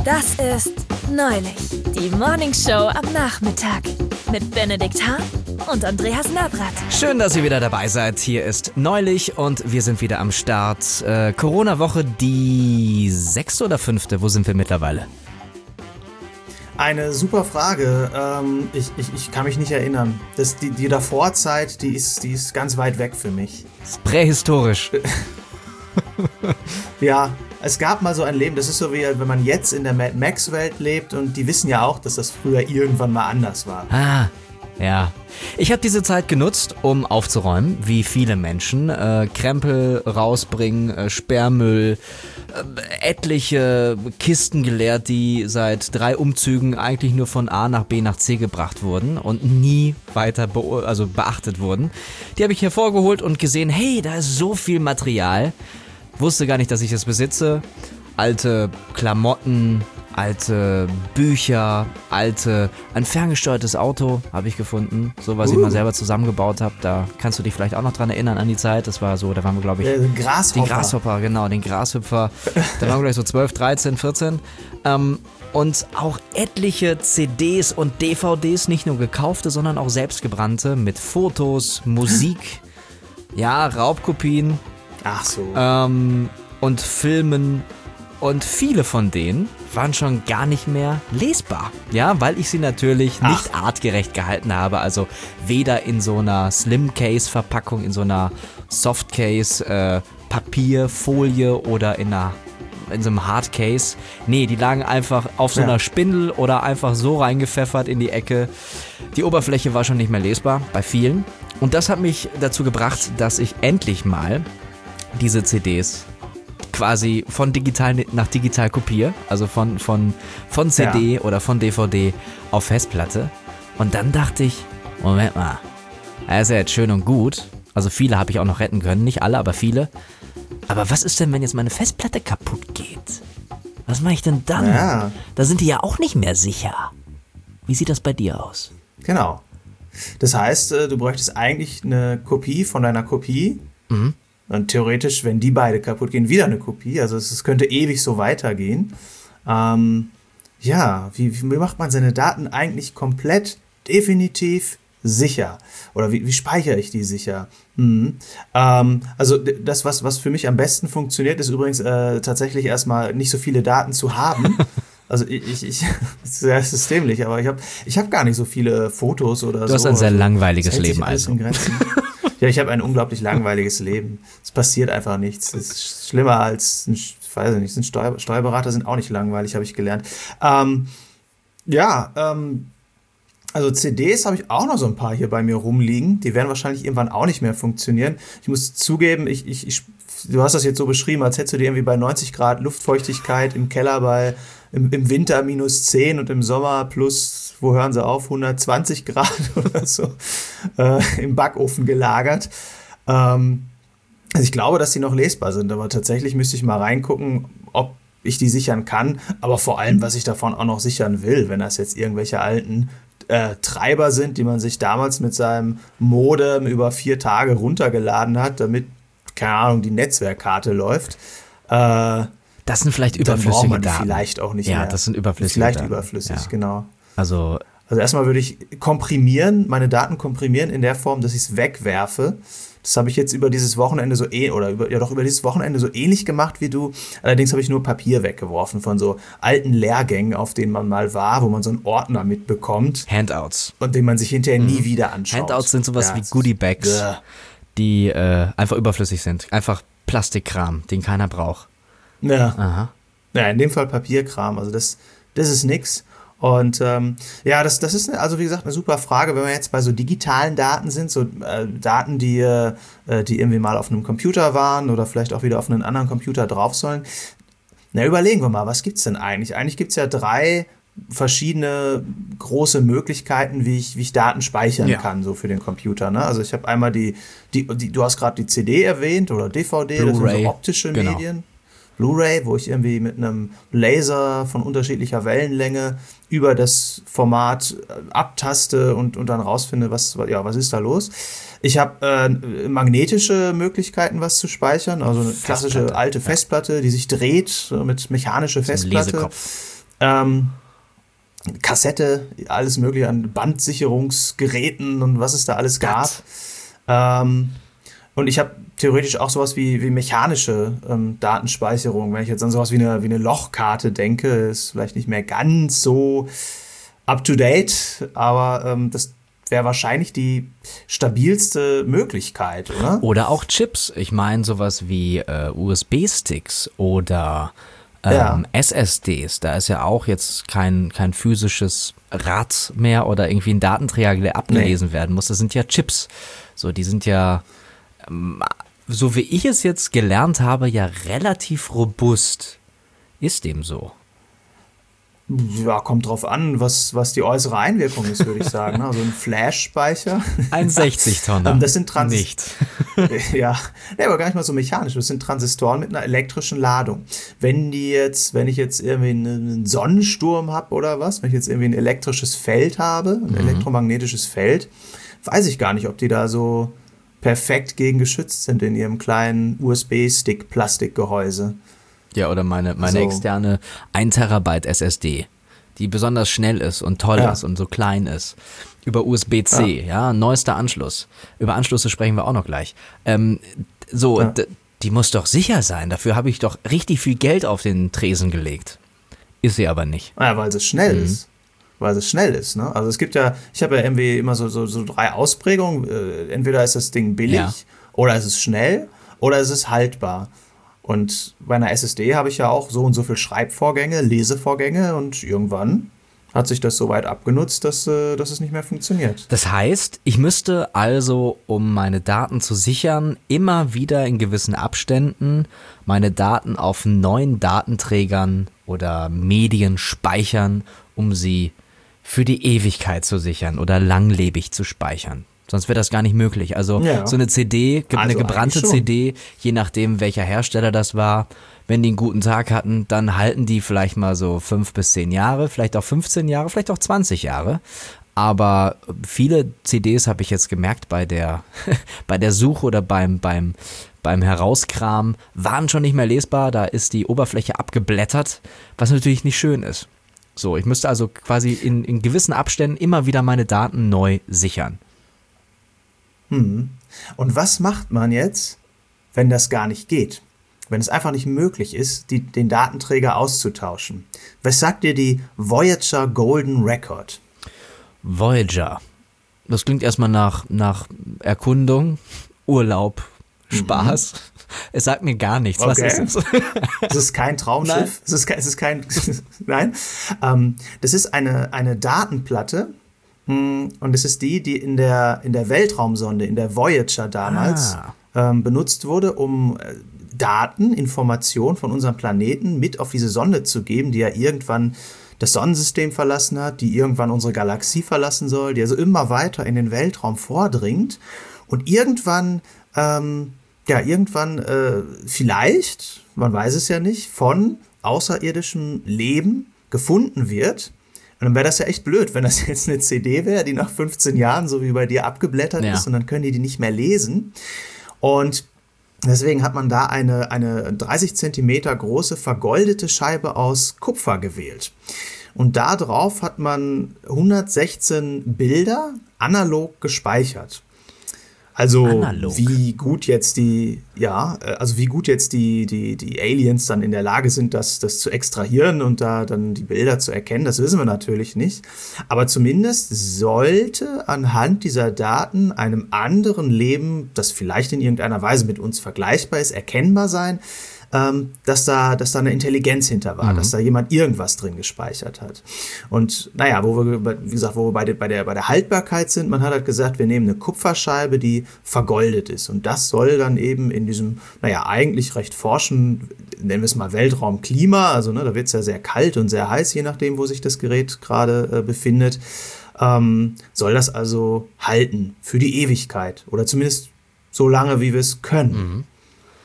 Das ist Neulich, die Morningshow am Nachmittag mit Benedikt Hahn und Andreas Navrat. Schön, dass ihr wieder dabei seid. Hier ist Neulich und wir sind wieder am Start. Corona-Woche, die 6. oder 5.? Wo sind wir mittlerweile? Eine super Frage. Ich kann mich nicht erinnern. Die Davorzeit, die ist ganz weit weg für mich. Das ist prähistorisch. Ja, es gab mal so ein Leben, das ist so wie wenn man jetzt in der Mad Max-Welt lebt und die wissen ja auch, dass das früher irgendwann mal anders war. Ah, ja. Ich habe diese Zeit genutzt, um aufzuräumen, wie viele Menschen. Krempel rausbringen, Sperrmüll, etliche Kisten geleert, die seit 3 Umzügen eigentlich nur von A nach B nach C gebracht wurden und nie weiter beachtet wurden. Die habe ich hervorgeholt und gesehen, hey, da ist so viel Material. Wusste gar nicht, dass ich das besitze. Alte Klamotten, alte Bücher, ein ferngesteuertes Auto habe ich gefunden. So, was ich mal selber zusammengebaut habe. Da kannst du dich vielleicht auch noch dran erinnern an die Zeit. Das war so, da waren wir, glaube ich... Den Grashopper. Den Grashüpfer. Da waren wir gleich so 12, 13, 14. Und auch etliche CDs und DVDs, nicht nur gekaufte, sondern auch selbstgebrannte mit Fotos, Musik, ja, Raubkopien. Ach so. Und Filmen. Und viele von denen waren schon gar nicht mehr lesbar. Ja, weil ich sie natürlich nicht artgerecht gehalten habe. Also weder in so einer Slim-Case-Verpackung, in so einer Soft-Case, Papierfolie oder in so einem Hardcase. Nee, die lagen einfach auf so einer Spindel oder einfach so reingepfeffert in die Ecke. Die Oberfläche war schon nicht mehr lesbar, bei vielen. Und das hat mich dazu gebracht, dass ich endlich mal diese CDs quasi von digital nach digital kopiere, also von CD oder von DVD auf Festplatte. Und dann dachte ich, Moment mal, das ist ja jetzt schön und gut. Also viele habe ich auch noch retten können, nicht alle, aber viele. Aber was ist denn, wenn jetzt meine Festplatte kaputt geht? Was mache ich denn dann? Ja. Da sind die ja auch nicht mehr sicher. Wie sieht das bei dir aus? Genau. Das heißt, du bräuchtest eigentlich eine Kopie von deiner Kopie. Mhm. Und theoretisch, wenn die beide kaputt gehen, wieder eine Kopie. Also es könnte ewig so weitergehen. Wie macht man seine Daten eigentlich komplett definitiv sicher? Oder wie speichere ich die sicher? Also das, was für mich am besten funktioniert, ist übrigens tatsächlich erstmal nicht so viele Daten zu haben. Also ich ist sehr systemlich, aber ich hab gar nicht so viele Fotos oder so. Du hast ein sehr langweiliges Leben, also. Ja, ich habe ein unglaublich langweiliges Leben. Es passiert einfach nichts. Es ist schlimmer als Steuerberater sind auch nicht langweilig, habe ich gelernt. Also CDs habe ich auch noch so ein paar hier bei mir rumliegen. Die werden wahrscheinlich irgendwann auch nicht mehr funktionieren. Ich muss zugeben, du hast das jetzt so beschrieben, als hättest du dir irgendwie bei 90 Grad Luftfeuchtigkeit im Keller im Winter -10 und im Sommer plus, wo hören sie auf, 120 Grad oder so im Backofen gelagert. Also ich glaube, dass die noch lesbar sind, aber tatsächlich müsste ich mal reingucken, ob ich die sichern kann, aber vor allem, was ich davon auch noch sichern will, wenn das jetzt irgendwelche alten Treiber sind, die man sich damals mit seinem Modem über 4 Tage runtergeladen hat, damit, keine Ahnung, die Netzwerkkarte läuft. Das sind vielleicht überflüssige Daten. Dann braucht man die Daten. Vielleicht auch nicht mehr. Ja, das sind überflüssige vielleicht Daten. Überflüssig, ja. Genau. Also erstmal würde ich meine Daten komprimieren in der Form, dass ich es wegwerfe. Das habe ich jetzt über dieses Wochenende über dieses Wochenende so ähnlich gemacht wie du. Allerdings habe ich nur Papier weggeworfen von so alten Lehrgängen, auf denen man mal war, wo man so einen Ordner mitbekommt. Handouts. Und den man sich hinterher nie wieder anschaut. Handouts sind sowas wie Goodie-Bags, die einfach überflüssig sind. Einfach Plastikkram, den keiner braucht. Ja. Aha. Ja, in dem Fall Papierkram. Also das ist nix. Und das ist, also wie gesagt, eine super Frage, wenn wir jetzt bei so digitalen Daten sind, so Daten, die irgendwie mal auf einem Computer waren oder vielleicht auch wieder auf einen anderen Computer drauf sollen. Na, überlegen wir mal, was gibt's denn eigentlich? Eigentlich gibt's ja 3 verschiedene große Möglichkeiten, wie ich Daten speichern kann, so für den Computer. Ne? Also ich habe einmal du hast gerade die CD erwähnt oder DVD, Blu-ray, das sind so optische Medien. Blu-ray, wo ich irgendwie mit einem Laser von unterschiedlicher Wellenlänge über das Format abtaste und dann rausfinde, was ist da los. Ich habe magnetische Möglichkeiten, was zu speichern, also eine klassische alte Festplatte, die sich dreht, mit mechanischer Festplatte. Kassette, alles mögliche an Bandsicherungsgeräten und was es da alles gab. Und ich habe theoretisch auch sowas wie mechanische Datenspeicherung. Wenn ich jetzt an sowas wie eine Lochkarte denke, ist vielleicht nicht mehr ganz so up-to-date, aber das wäre wahrscheinlich die stabilste Möglichkeit, oder? Oder auch Chips. Ich meine sowas wie USB-Sticks oder SSDs. Da ist ja auch jetzt kein physisches Rad mehr oder irgendwie ein Datenträger, der abgelesen werden muss. Das sind ja Chips. So, die sind ja, so wie ich es jetzt gelernt habe, ja relativ robust. Ist dem so? Ja, kommt drauf an, was die äußere Einwirkung ist, würde ich sagen. Also ein Flash-Speicher. Ein 60-Tonner. Das sind Nicht. Ja, aber gar nicht mal so mechanisch. Das sind Transistoren mit einer elektrischen Ladung. Wenn ich jetzt irgendwie einen Sonnensturm habe oder was, wenn ich jetzt irgendwie ein elektrisches Feld habe, ein elektromagnetisches Feld, weiß ich gar nicht, ob die da so perfekt gegen geschützt sind in ihrem kleinen USB-Stick-Plastikgehäuse. Ja, oder meine externe 1 Terabyte SSD, die besonders schnell ist und toll ist und so klein ist. Über USB-C, neuester Anschluss. Über Anschlüsse sprechen wir auch noch gleich. Die muss doch sicher sein. Dafür habe ich doch richtig viel Geld auf den Tresen gelegt. Ist sie aber nicht. Ja, weil es schnell ist. Weil es schnell ist, ne? Also es gibt ja, ich habe ja irgendwie immer so 3 Ausprägungen. Entweder ist das Ding billig oder es ist schnell oder es ist haltbar. Und bei einer SSD habe ich ja auch so und so viel Schreibvorgänge, Lesevorgänge und irgendwann hat sich das so weit abgenutzt, dass es nicht mehr funktioniert. Das heißt, ich müsste also, um meine Daten zu sichern, immer wieder in gewissen Abständen meine Daten auf neuen Datenträgern oder Medien speichern, um sie für die Ewigkeit zu sichern oder langlebig zu speichern. Sonst wäre das gar nicht möglich. Also so eine CD, eine gebrannte CD, je nachdem welcher Hersteller das war, wenn die einen guten Tag hatten, dann halten die vielleicht mal so 5 bis 10 Jahre, vielleicht auch 15 Jahre, vielleicht auch 20 Jahre. Aber viele CDs habe ich jetzt gemerkt bei der Suche oder beim Herauskram, waren schon nicht mehr lesbar, da ist die Oberfläche abgeblättert, was natürlich nicht schön ist. So, ich müsste also quasi in gewissen Abständen immer wieder meine Daten neu sichern. Und was macht man jetzt, wenn das gar nicht geht? Wenn es einfach nicht möglich ist, den Datenträger auszutauschen? Was sagt dir die Voyager Golden Record? Voyager. Das klingt erstmal nach Erkundung, Urlaub, Spaß. Es sagt mir gar nichts. Okay. Was ist das? Es ist kein Traumschiff. Nein. Das ist eine Datenplatte. Und es ist die in der Weltraumsonde, in der Voyager damals benutzt wurde, um Daten, Informationen von unserem Planeten mit auf diese Sonde zu geben, die ja irgendwann das Sonnensystem verlassen hat, die irgendwann unsere Galaxie verlassen soll, die also immer weiter in den Weltraum vordringt und irgendwann vielleicht, man weiß es ja nicht, von außerirdischem Leben gefunden wird. Und dann wäre das ja echt blöd, wenn das jetzt eine CD wäre, die nach 15 Jahren so wie bei dir abgeblättert ist und dann können die nicht mehr lesen. Und deswegen hat man da eine 30 Zentimeter große vergoldete Scheibe aus Kupfer gewählt. Und da drauf hat man 116 Bilder analog gespeichert. Also wie gut jetzt die Aliens dann in der Lage sind, das zu extrahieren und da dann die Bilder zu erkennen, das wissen wir natürlich nicht. Aber zumindest sollte anhand dieser Daten einem anderen Leben, das vielleicht in irgendeiner Weise mit uns vergleichbar ist, erkennbar sein, dass da eine Intelligenz hinter war, dass da jemand irgendwas drin gespeichert hat. Und wo wir bei der Haltbarkeit sind, man hat halt gesagt, wir nehmen eine Kupferscheibe, die vergoldet ist. Und das soll dann eben in diesem, eigentlich recht forschen, nennen wir es mal Weltraumklima, also da wird es ja sehr kalt und sehr heiß, je nachdem, wo sich das Gerät gerade befindet, soll das also halten für die Ewigkeit oder zumindest so lange, wie wir es können.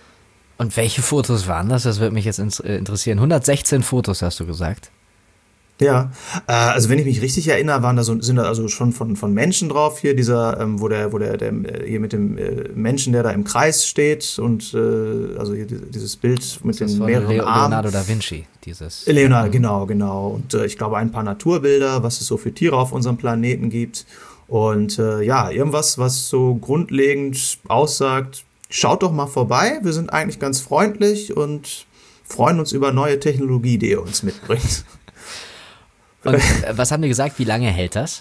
Und welche Fotos waren das? Das würde mich jetzt interessieren. 116 Fotos, hast du gesagt? Ja, also wenn ich mich richtig erinnere, sind da also schon von Menschen drauf hier, dieser, der hier mit dem Menschen, der da im Kreis steht und also hier dieses Bild mit den mehreren Armen. Leonardo da Vinci, dieses. Leonardo, genau. Und ich glaube ein paar Naturbilder, was es so für Tiere auf unserem Planeten gibt. Und irgendwas, was so grundlegend aussagt, schaut doch mal vorbei, wir sind eigentlich ganz freundlich und freuen uns über neue Technologie, die ihr uns mitbringt. Und was haben die gesagt, wie lange hält das?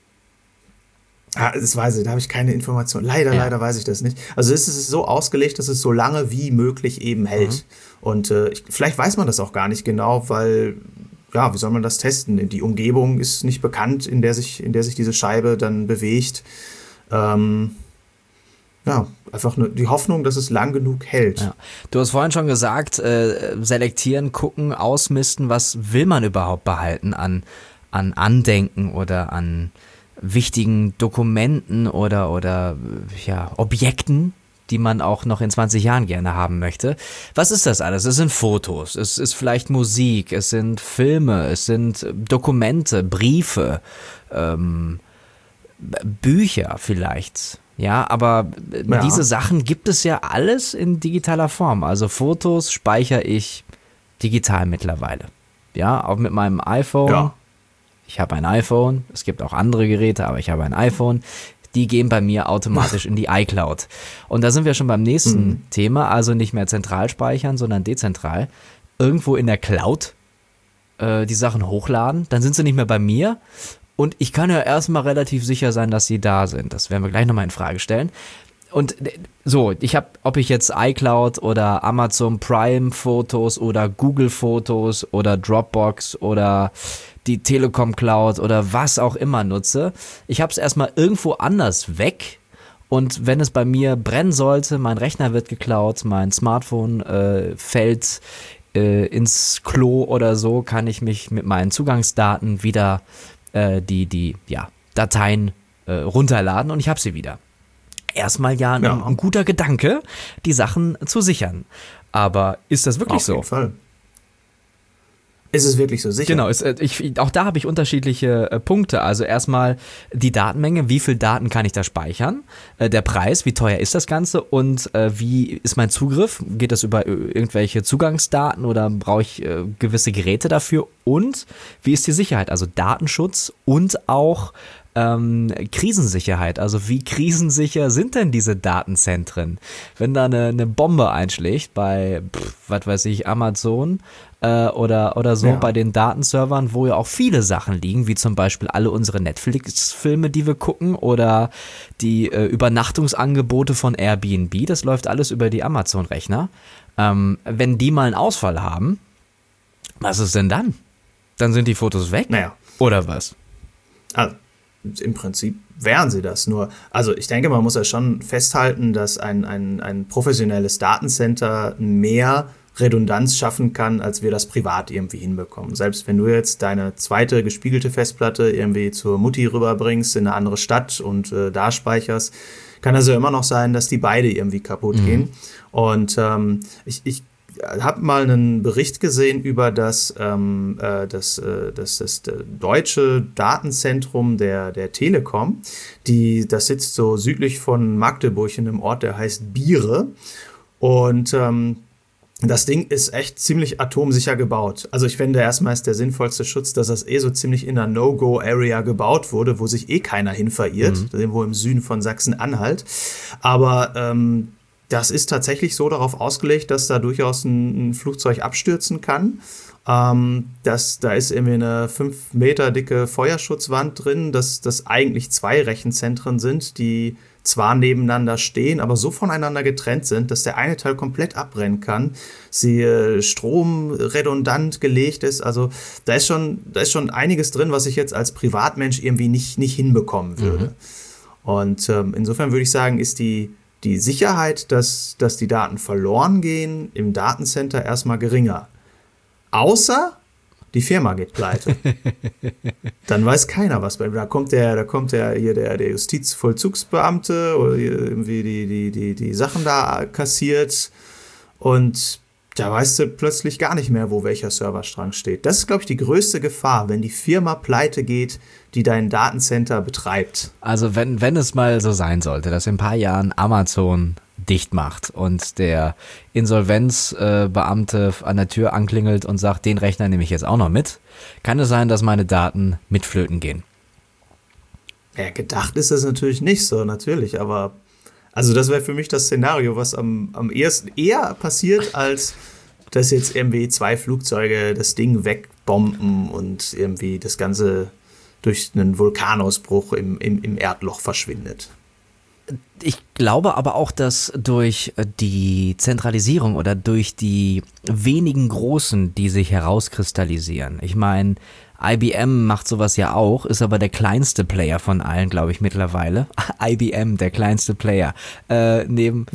Das weiß ich, da habe ich keine Information. Leider weiß ich das nicht. Also es ist so ausgelegt, dass es so lange wie möglich eben hält. Und vielleicht weiß man das auch gar nicht genau, weil, wie soll man das testen? Die Umgebung ist nicht bekannt, in der sich diese Scheibe dann bewegt. Einfach nur die Hoffnung, dass es lang genug hält. Ja. Du hast vorhin schon gesagt, selektieren, gucken, ausmisten, was will man überhaupt behalten an Andenken oder an wichtigen Dokumenten oder Objekten, die man auch noch in 20 Jahren gerne haben möchte. Was ist das alles? Es sind Fotos, es ist vielleicht Musik, es sind Filme, es sind Dokumente, Briefe, Bücher vielleicht. Ja, aber diese Sachen gibt es ja alles in digitaler Form. Also Fotos speichere ich digital mittlerweile. Ja, auch mit meinem iPhone. Ja. Ich habe ein iPhone. Es gibt auch andere Geräte, aber ich habe ein iPhone. Die gehen bei mir automatisch in die iCloud. Und da sind wir schon beim nächsten Thema. Also nicht mehr zentral speichern, sondern dezentral. Irgendwo in der Cloud die Sachen hochladen. Dann sind sie nicht mehr bei mir. Und ich kann ja erstmal relativ sicher sein, dass sie da sind. Das werden wir gleich nochmal in Frage stellen. Und so, ob ich jetzt iCloud oder Amazon Prime Fotos oder Google Fotos oder Dropbox oder die Telekom Cloud oder was auch immer nutze, ich habe es erstmal irgendwo anders weg. Und wenn es bei mir brennen sollte, mein Rechner wird geklaut, mein Smartphone fällt ins Klo oder so, kann ich mich mit meinen Zugangsdaten wieder die Dateien runterladen und ich habe sie wieder. Erstmal ein guter Gedanke, die Sachen zu sichern. Aber ist das wirklich so? Auf jeden Fall. Ist es wirklich so sicher? Genau, auch da habe ich unterschiedliche Punkte. Also erstmal die Datenmenge, wie viel Daten kann ich da speichern? Der Preis, wie teuer ist das Ganze? Und wie ist mein Zugriff? Geht das über irgendwelche Zugangsdaten oder brauche ich gewisse Geräte dafür? Und wie ist die Sicherheit? Also Datenschutz und auch Krisensicherheit. Also wie krisensicher sind denn diese Datenzentren? Wenn da eine Bombe einschlägt bei, Amazon oder so bei den Datenservern, wo ja auch viele Sachen liegen, wie zum Beispiel alle unsere Netflix-Filme, die wir gucken oder die Übernachtungsangebote von Airbnb, das läuft alles über die Amazon-Rechner. Wenn die mal einen Ausfall haben, was ist denn dann? Dann sind die Fotos weg? Naja. Oder was? Also, im Prinzip wären sie das nur. Also ich denke, man muss ja schon festhalten, dass ein professionelles Datencenter mehr Redundanz schaffen kann, als wir das privat irgendwie hinbekommen. Selbst wenn du jetzt deine zweite gespiegelte Festplatte irgendwie zur Mutti rüberbringst in eine andere Stadt und da speicherst, kann also immer noch sein, dass die beide irgendwie kaputt gehen. Und ich habe mal einen Bericht gesehen über das deutsche Datenzentrum der Telekom. Das sitzt so südlich von Magdeburg in einem Ort, der heißt Biere. Und das Ding ist echt ziemlich atomsicher gebaut. Also ich finde, erstmal ist der sinnvollste Schutz, dass das so ziemlich in einer No-Go-Area gebaut wurde, wo sich keiner hin verirrt, irgendwo im Süden von Sachsen-Anhalt. Aber das ist tatsächlich so darauf ausgelegt, dass da durchaus ein Flugzeug abstürzen kann. Da ist irgendwie eine 5 Meter dicke Feuerschutzwand drin, dass das eigentlich 2 Rechenzentren sind, die zwar nebeneinander stehen, aber so voneinander getrennt sind, dass der eine Teil komplett abbrennen kann. Sie stromredundant gelegt ist. Also da ist schon einiges drin, was ich jetzt als Privatmensch irgendwie nicht hinbekommen würde. Und insofern würde ich sagen, ist die Sicherheit, dass die Daten verloren gehen, im Datencenter erstmal geringer. Außer die Firma geht pleite. Dann weiß keiner, was bei. Da kommt der Justizvollzugsbeamte oder irgendwie die Sachen da kassiert und Da weißt du plötzlich gar nicht mehr, wo welcher Serverstrang steht. Das ist, glaube ich, die größte Gefahr, wenn die Firma pleite geht, die dein Datencenter betreibt. Also wenn es mal so sein sollte, dass in ein paar Jahren Amazon dicht macht und der Insolvenzbeamte an der Tür anklingelt und sagt, den Rechner nehme ich jetzt auch noch mit, kann es sein, dass meine Daten mit flöten gehen. Ja, gedacht ist das natürlich nicht so, natürlich, aber also das wäre für mich das Szenario, was am ehesten eher passiert, als dass jetzt irgendwie 2 Flugzeuge das Ding wegbomben und irgendwie das Ganze durch einen Vulkanausbruch im Erdloch verschwindet. Ich glaube aber auch, dass durch die Zentralisierung oder durch die wenigen Großen, die sich herauskristallisieren, ich meine, IBM macht sowas ja auch, ist aber der kleinste Player von allen, glaube ich, mittlerweile. IBM, der kleinste Player. Neben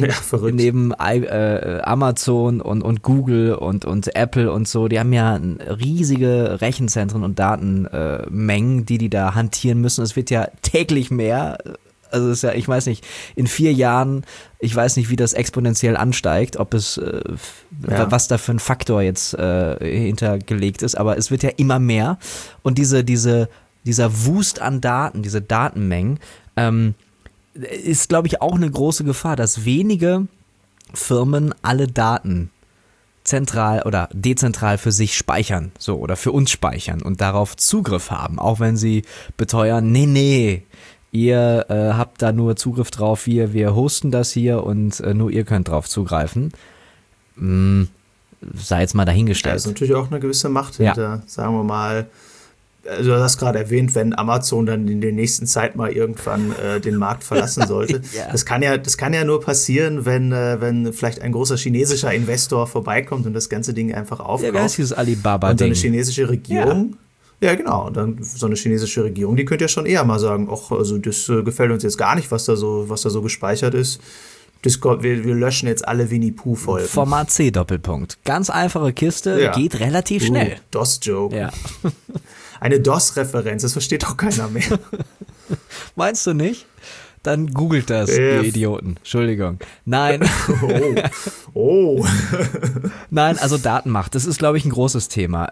Amazon und Google und Apple und so, die haben ja riesige Rechenzentren und Datenmengen, die da hantieren müssen. Es wird ja täglich mehr. Also es ist ja, ich weiß nicht, in 4 Jahren, ich weiß nicht, wie das exponentiell ansteigt, ob es, was da für ein Faktor jetzt hintergelegt ist, aber es wird ja immer mehr. Und dieser Wust an Daten, diese Datenmengen, ist, glaube ich, auch eine große Gefahr, dass wenige Firmen alle Daten zentral oder dezentral für sich speichern, so, oder für uns speichern und darauf Zugriff haben, auch wenn sie beteuern, nee, ihr habt da nur Zugriff drauf, wir hosten das hier und nur ihr könnt drauf zugreifen. Sei jetzt mal dahingestellt. Da ist natürlich auch eine gewisse Macht hinter, sagen wir mal. Also du hast gerade erwähnt, wenn Amazon dann in der nächsten Zeit mal irgendwann den Markt verlassen sollte. Ja. Das kann ja nur passieren, wenn vielleicht ein großer chinesischer Investor vorbeikommt und das ganze Ding einfach aufkauft. Ja, wer ist dieses Alibaba-Ding? Und eine chinesische Regierung... Ja, genau. Und dann so eine chinesische Regierung, die könnte ja schon eher mal sagen, ach, also das gefällt uns jetzt gar nicht, was da so gespeichert ist. Wir löschen jetzt alle Winnie-Pooh-Folgen. Format C Doppelpunkt. Ganz einfache Kiste, geht relativ schnell. DOS-Joke. Ja. Eine DOS-Referenz, das versteht doch keiner mehr. Meinst du nicht? Dann googelt das, ihr Idioten. Entschuldigung. Nein. Oh. Nein, also Datenmacht, das ist, glaube ich, ein großes Thema.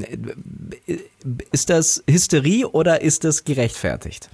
Ist das Hysterie oder ist das gerechtfertigt?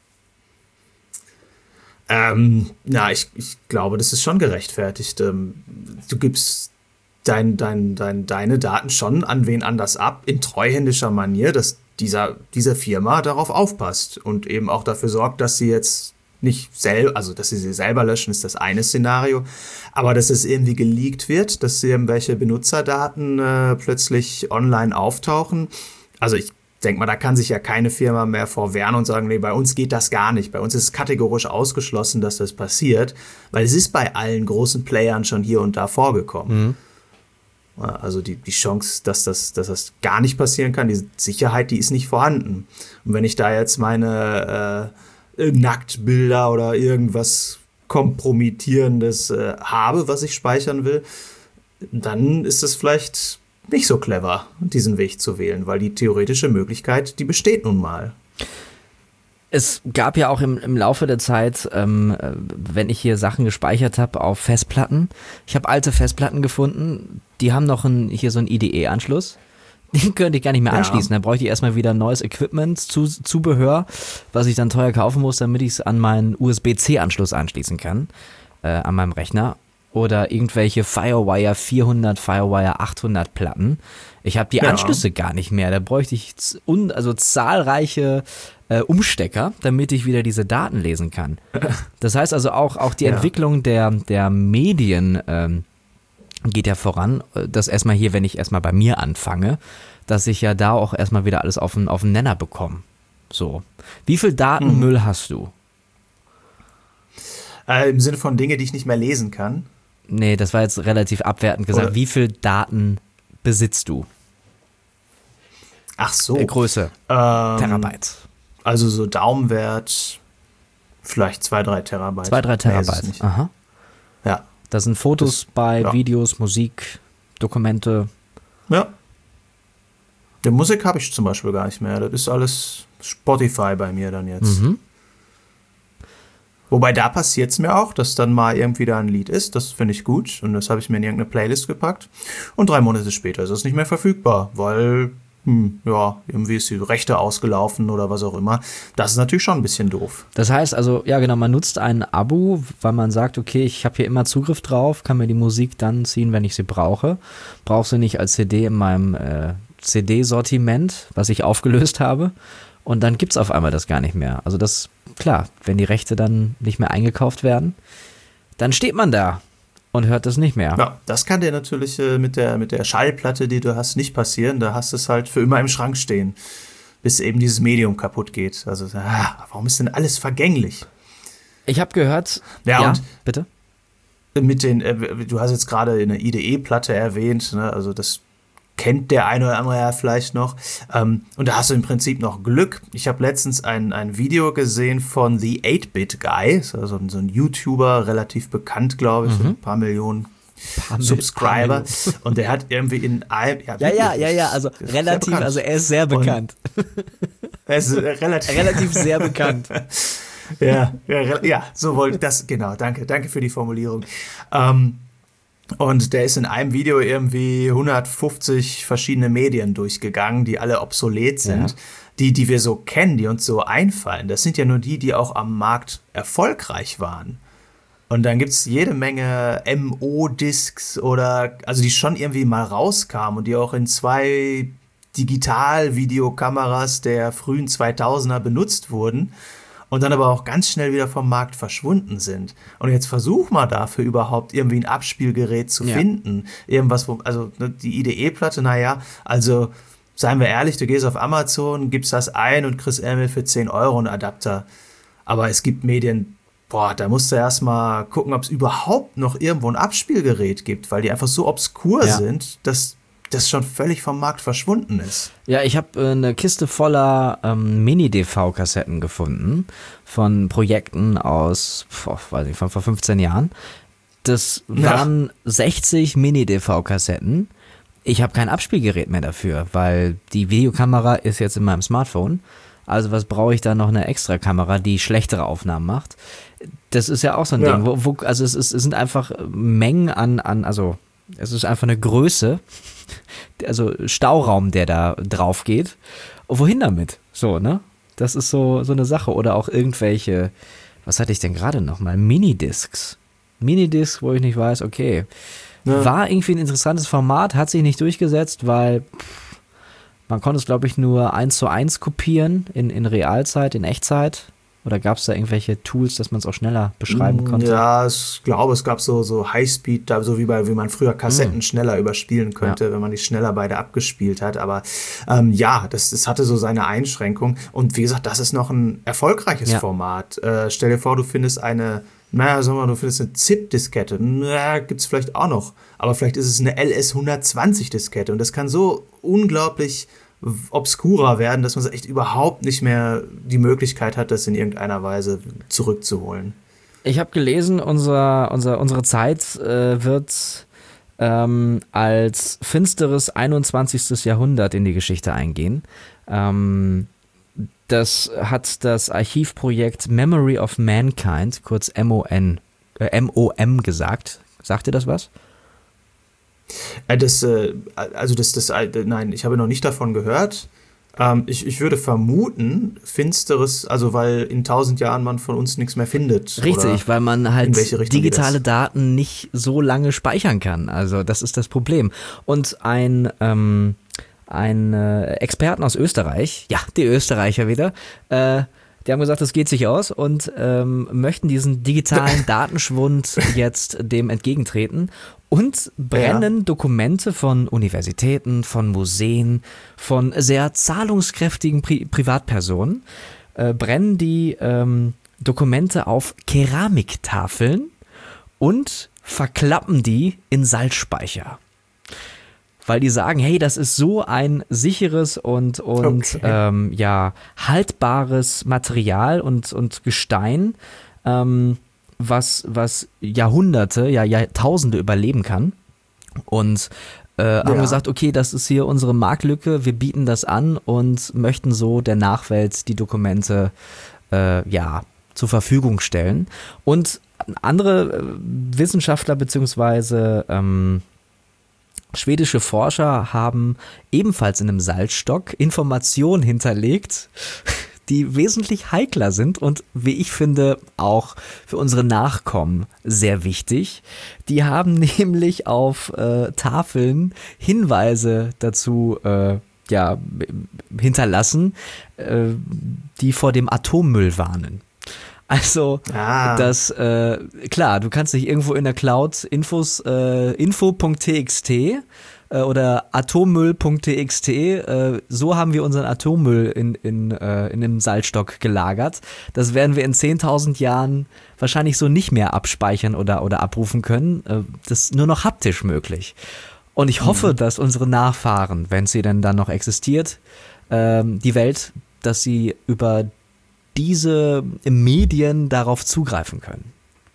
Ich glaube, das ist schon gerechtfertigt. Du gibst deine Daten schon an wen anders ab, in treuhändischer Manier, dass diese Firma darauf aufpasst und eben auch dafür sorgt, dass sie jetzt nicht dass sie selber löschen, ist das eine Szenario, aber dass es irgendwie geleakt wird, dass irgendwelche Benutzerdaten plötzlich online auftauchen. Also ich denke mal, da kann sich ja keine Firma mehr vor wehren und sagen, nee, bei uns geht das gar nicht. Bei uns ist kategorisch ausgeschlossen, dass das passiert, weil es ist bei allen großen Playern schon hier und da vorgekommen. Also die Chance, dass das gar nicht passieren kann, die Sicherheit, die ist nicht vorhanden. Und wenn ich da jetzt meine Nacktbilder oder irgendwas Kompromittierendes habe, was ich speichern will, dann ist es vielleicht nicht so clever, diesen Weg zu wählen, weil die theoretische Möglichkeit, die besteht nun mal. Es gab ja auch im Laufe der Zeit, wenn ich hier Sachen gespeichert habe auf Festplatten, ich habe alte Festplatten gefunden, die haben noch hier so einen IDE-Anschluss. Den könnte ich gar nicht mehr anschließen. Da bräuchte ich erstmal wieder neues Equipment, Zubehör, was ich dann teuer kaufen muss, damit ich es an meinen USB-C-Anschluss anschließen kann, an meinem Rechner. Oder irgendwelche Firewire 400, Firewire 800 Platten. Ich habe die Anschlüsse gar nicht mehr. Da bräuchte ich zahlreiche Umstecker, damit ich wieder diese Daten lesen kann. Das heißt also auch die Entwicklung der Medien geht ja voran, dass erstmal hier, wenn ich erstmal bei mir anfange, dass ich ja da auch erstmal wieder alles auf den Nenner bekomme. So. Wie viel Datenmüll hast du? Im Sinne von Dinge, die ich nicht mehr lesen kann? Nee, das war jetzt relativ abwertend gesagt. Oder wie viel Daten besitzt du? Ach so. Größe. Terabyte. Also so Daumenwert, vielleicht 2-3 Terabyte. 2-3 Terabyte. Aha. Ja. Da sind Fotos bei, Videos, Musik, Dokumente. Ja. Die Musik habe ich zum Beispiel gar nicht mehr. Das ist alles Spotify bei mir dann jetzt. Wobei da passiert es mir auch, dass dann mal irgendwie da ein Lied ist. Das finde ich gut. Und das habe ich mir in irgendeine Playlist gepackt. Und 3 Monate später ist es nicht mehr verfügbar, weil, irgendwie ist die Rechte ausgelaufen oder was auch immer. Das ist natürlich schon ein bisschen doof. Das heißt also, ja genau, man nutzt ein Abo, weil man sagt, okay, ich habe hier immer Zugriff drauf, kann mir die Musik dann ziehen, wenn ich sie brauche. Brauche sie nicht als CD in meinem CD-Sortiment, was ich aufgelöst habe. Und dann gibt es auf einmal das gar nicht mehr. Also das, klar, wenn die Rechte dann nicht mehr eingekauft werden, dann steht man da und hört das nicht mehr. Ja, das kann dir natürlich mit der Schallplatte, die du hast, nicht passieren. Da hast du es halt für immer im Schrank stehen, bis eben dieses Medium kaputt geht. Also, warum ist denn alles vergänglich? Ich habe gehört, ja und bitte? Mit den, du hast jetzt gerade eine IDE-Platte erwähnt, ne? Also das kennt der eine oder andere ja vielleicht noch. Und da hast du im Prinzip noch Glück. Ich habe letztens ein Video gesehen von The 8-Bit Guy, also so ein YouTuber, relativ bekannt, glaube ich, ein paar Millionen Subscriber. Und der hat irgendwie in einem... Ja, also relativ, also er ist sehr bekannt. Er ist relativ sehr bekannt. Ja, so wollte das, genau, danke für die Formulierung. Und der ist in einem Video irgendwie 150 verschiedene Medien durchgegangen, die alle obsolet sind. Ja. Die wir so kennen, die uns so einfallen. Das sind ja nur die auch am Markt erfolgreich waren. Und dann gibt es jede Menge MO-Discs also die schon irgendwie mal rauskamen und die auch in 2 Digital-Videokameras der frühen 2000er benutzt wurden. Und dann aber auch ganz schnell wieder vom Markt verschwunden sind. Und jetzt versuch mal dafür überhaupt irgendwie ein Abspielgerät zu finden. Irgendwas, also die IDE-Platte, also seien wir ehrlich, du gehst auf Amazon, gibst das ein und kriegst irgendwie für 10 Euro einen Adapter. Aber es gibt Medien, da musst du erstmal gucken, ob es überhaupt noch irgendwo ein Abspielgerät gibt, weil die einfach so obskur sind, dass das schon völlig vom Markt verschwunden ist. Ja, ich habe eine Kiste voller Mini-DV-Kassetten gefunden von Projekten aus, weiß ich, von vor 15 Jahren. Das waren 60 Mini-DV-Kassetten. Ich habe kein Abspielgerät mehr dafür, weil die Videokamera ist jetzt in meinem Smartphone. Also was brauche ich da noch eine extra Kamera, die schlechtere Aufnahmen macht? Das ist ja auch so ein Ding. Also es sind einfach Mengen also es ist einfach eine Größe, also Stauraum, der da drauf geht. Und wohin damit? So, ne? Das ist so eine Sache. Oder auch irgendwelche, was hatte ich denn gerade nochmal? Minidiscs, wo ich nicht weiß, okay. War irgendwie ein interessantes Format, hat sich nicht durchgesetzt, weil man konnte es, glaube ich, nur 1:1 kopieren in Realzeit, in Echtzeit. Oder gab es da irgendwelche Tools, dass man es auch schneller beschreiben konnte? Ja, ich glaube, es gab so Highspeed, so wie man früher Kassetten schneller überspielen könnte, wenn man die schneller beide abgespielt hat. Aber das hatte so seine Einschränkung. Und wie gesagt, das ist noch ein erfolgreiches Format. Stell dir vor, du findest eine ZIP-Diskette. Gibt es vielleicht auch noch. Aber vielleicht ist es eine LS-120-Diskette. Und das kann so unglaublich obskurer werden, dass man echt überhaupt nicht mehr die Möglichkeit hat, das in irgendeiner Weise zurückzuholen. Ich habe gelesen, unsere Zeit wird als finsteres 21. Jahrhundert in die Geschichte eingehen. Das hat das Archivprojekt Memory of Mankind, kurz MOM, gesagt. Sagt dir das was? Nein, ich habe noch nicht davon gehört. Ich würde vermuten, finsteres, also weil in 1000 Jahren man von uns nichts mehr findet. Richtig, weil man halt digitale Daten nicht so lange speichern kann. Also das ist das Problem. Und ein Experten aus Österreich, die Österreicher wieder, die haben gesagt, das geht sich aus und möchten diesen digitalen Datenschwund jetzt dem entgegentreten und brennen Dokumente von Universitäten, von Museen, von sehr zahlungskräftigen Privatpersonen, brennen die Dokumente auf Keramiktafeln und verklappen die in Salzspeicher. Weil die sagen, hey, das ist so ein sicheres und haltbares Material und Gestein, was Jahrhunderte, Jahrtausende überleben kann. Und haben gesagt, okay, das ist hier unsere Marktlücke, wir bieten das an und möchten so der Nachwelt die Dokumente zur Verfügung stellen. Und andere Wissenschaftler bzw. schwedische Forscher haben ebenfalls in einem Salzstock Informationen hinterlegt, die wesentlich heikler sind und, wie ich finde, auch für unsere Nachkommen sehr wichtig. Die haben nämlich auf Tafeln Hinweise dazu hinterlassen, die vor dem Atommüll warnen. Also, klar, du kannst nicht irgendwo in der Cloud info.txt oder atommüll.txt, so haben wir unseren Atommüll in einem Salzstock gelagert. Das werden wir in 10.000 Jahren wahrscheinlich so nicht mehr abspeichern oder abrufen können. Das ist nur noch haptisch möglich. Und ich hoffe, dass unsere Nachfahren, wenn sie denn dann noch existiert, die Welt, dass sie über diese Medien darauf zugreifen können.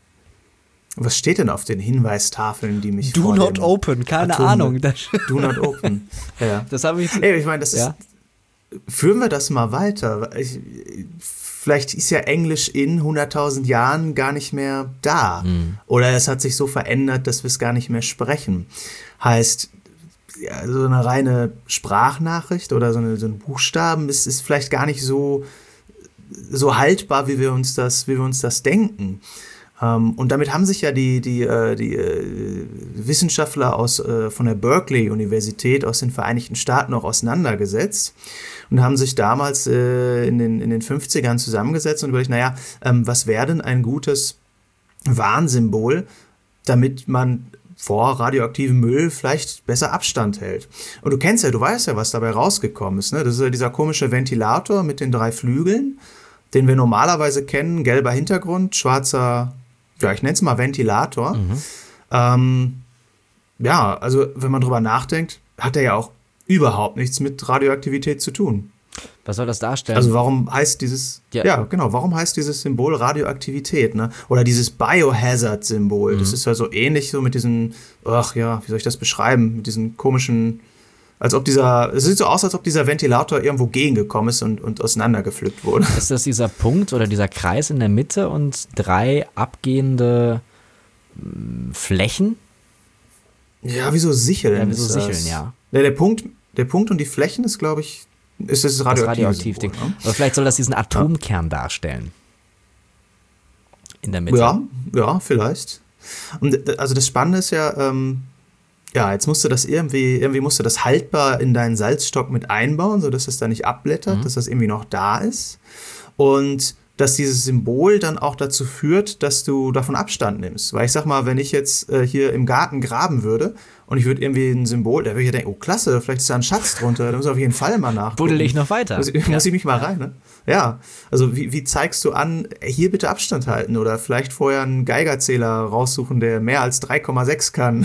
Was steht denn auf den Hinweistafeln, die mich Do not open, keine Ahnung. Do not open. Ja. Das habe ich. Ey, ich meine, das ist. Führen wir das mal weiter. Vielleicht ist ja Englisch in 100.000 Jahren gar nicht mehr da. Oder es hat sich so verändert, dass wir es gar nicht mehr sprechen. Heißt, so eine reine Sprachnachricht oder so ein Buchstaben ist vielleicht gar nicht so haltbar, wie wir uns das denken. Und damit haben sich ja die Wissenschaftler von der Berkeley-Universität aus den Vereinigten Staaten auch auseinandergesetzt und haben sich damals in den 50ern zusammengesetzt und überlegt, was wäre denn ein gutes Warnsymbol, damit man vor radioaktivem Müll vielleicht besser Abstand hält. Und du weißt ja, was dabei rausgekommen ist, ne? Das ist ja dieser komische Ventilator mit den 3 Flügeln, den wir normalerweise kennen, gelber Hintergrund, schwarzer, ich nenne es mal Ventilator. Also wenn man drüber nachdenkt, hat er ja auch überhaupt nichts mit Radioaktivität zu tun. Was soll das darstellen? Also warum heißt dieses Symbol Radioaktivität, ne? Oder dieses Biohazard-Symbol, das ist ja so ähnlich so mit diesen, wie soll ich das beschreiben, mit diesen komischen, es sieht so aus, als ob dieser Ventilator irgendwo gegengekommen ist und auseinandergepflückt wurde. Ist das dieser Punkt oder dieser Kreis in der Mitte und 3 abgehende Flächen? Ja, wie so Sicheln. Ja, wie so Sicheln, ja. Der Punkt und die Flächen ist, glaube ich, ist das radioaktiv Ding. Ne? Aber vielleicht soll das diesen Atomkern darstellen. In der Mitte. Ja, vielleicht. Und also das Spannende ist ja, jetzt musst du das irgendwie musst du das haltbar in deinen Salzstock mit einbauen, sodass es da nicht abblättert, dass das irgendwie noch da ist. Und dass dieses Symbol dann auch dazu führt, dass du davon Abstand nimmst. Weil ich sag mal, wenn ich jetzt hier im Garten graben würde und ich würde irgendwie ein Symbol, da würde ich ja denken, oh klasse, vielleicht ist da ein Schatz drunter, da muss ich auf jeden Fall mal nachgucken. Buddel ich noch weiter. Muss ich mich mal rein, ne? Ja, also wie zeigst du an, hier bitte Abstand halten oder vielleicht vorher einen Geigerzähler raussuchen, der mehr als 3,6 kann.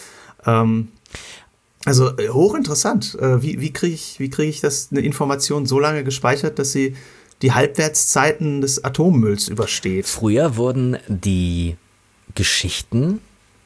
Also hochinteressant. Wie kriege ich eine Information so lange gespeichert, dass sie die Halbwertszeiten des Atommülls übersteht? Früher wurden die Geschichten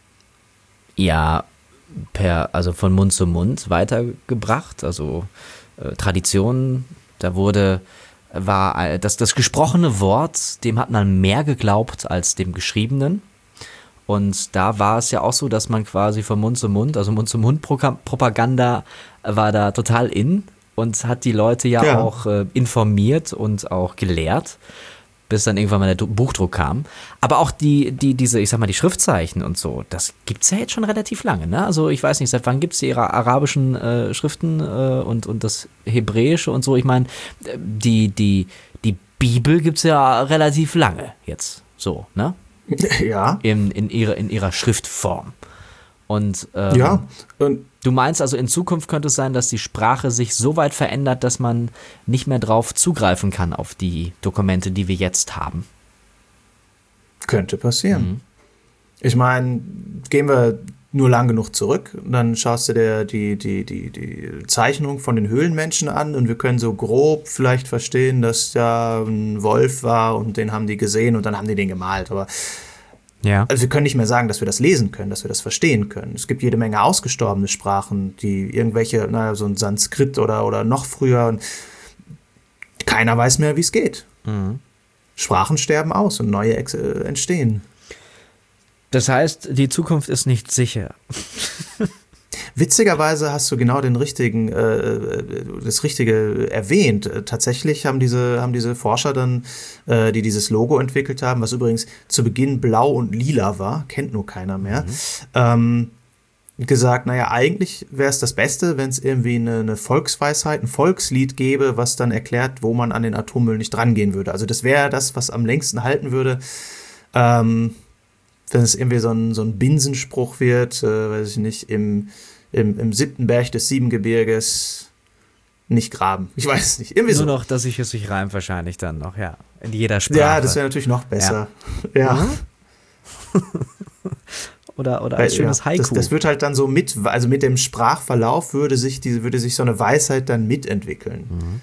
von Mund zu Mund weitergebracht, also Traditionen. Da war das gesprochene Wort, dem hat man mehr geglaubt als dem geschriebenen. Und da war es ja auch so, dass man quasi von Mund zu Mund, also Mund-zu-Mund-Propaganda war da total in und hat die Leute ja auch informiert und auch gelehrt, bis dann irgendwann mal der Buchdruck kam. Aber auch diese, ich sag mal, die Schriftzeichen und so, das gibt's ja jetzt schon relativ lange, ne? Also ich weiß nicht, seit wann gibt's die arabischen Schriften und das Hebräische und so. Ich meine, die Bibel gibt's ja relativ lange jetzt, so, ne? Ja. In ihrer Schriftform. Und du meinst also, in Zukunft könnte es sein, dass die Sprache sich so weit verändert, dass man nicht mehr drauf zugreifen kann auf die Dokumente, die wir jetzt haben? Könnte passieren. Ich meine, gehen wir nur lang genug zurück, dann schaust du dir die Zeichnung von den Höhlenmenschen an und wir können so grob vielleicht verstehen, dass da ein Wolf war und den haben die gesehen und dann haben die den gemalt, aber also wir können nicht mehr sagen, dass wir das lesen können, dass wir das verstehen können. Es gibt jede Menge ausgestorbene Sprachen, die irgendwelche, so ein Sanskrit oder noch früher, und keiner weiß mehr, wie es geht. Sprachen sterben aus und neue entstehen. Das heißt, die Zukunft ist nicht sicher. Witzigerweise hast du genau das Richtige erwähnt. Tatsächlich haben diese Forscher dann, die dieses Logo entwickelt haben, was übrigens zu Beginn blau und lila war, kennt nur keiner mehr, gesagt, naja, eigentlich wäre es das Beste, wenn es irgendwie eine Volksweisheit, ein Volkslied gäbe, was dann erklärt, wo man an den Atommüll nicht drangehen würde. Also das wäre das, was am längsten halten würde. Wenn es irgendwie so ein Binsenspruch wird, weiß ich nicht, im 7. Berg des Siebengebirges nicht graben. Ich weiß es nicht. Irgendwie Nur so. noch, dass ich es sich reimt wahrscheinlich dann noch, ja. In jeder Sprache. Ja, das wäre natürlich noch besser. Ja. Oder als schönes Haiku. Das wird halt dann so mit dem Sprachverlauf würde sich so eine Weisheit dann mitentwickeln. Mhm.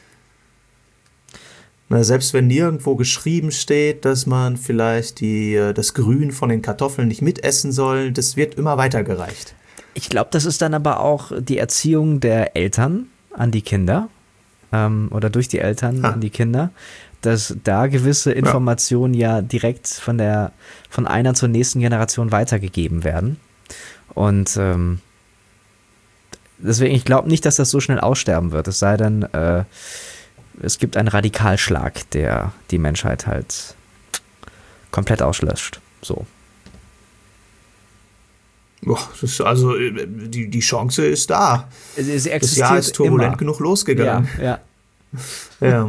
Na, selbst wenn nirgendwo geschrieben steht, dass man vielleicht das Grün von den Kartoffeln nicht mitessen soll, das wird immer weitergereicht. Ich glaube, das ist dann aber auch die Erziehung der Eltern an die Kinder oder durch die Eltern an die Kinder, dass da gewisse Informationen ja direkt von einer zur nächsten Generation weitergegeben werden. Und deswegen, ich glaube nicht, dass das so schnell aussterben wird. Es sei denn, es gibt einen Radikalschlag, der die Menschheit halt komplett auslöscht. So. Also die Chance ist da. Sie existiert das Jahr ist turbulent immer genug losgegangen. Ja.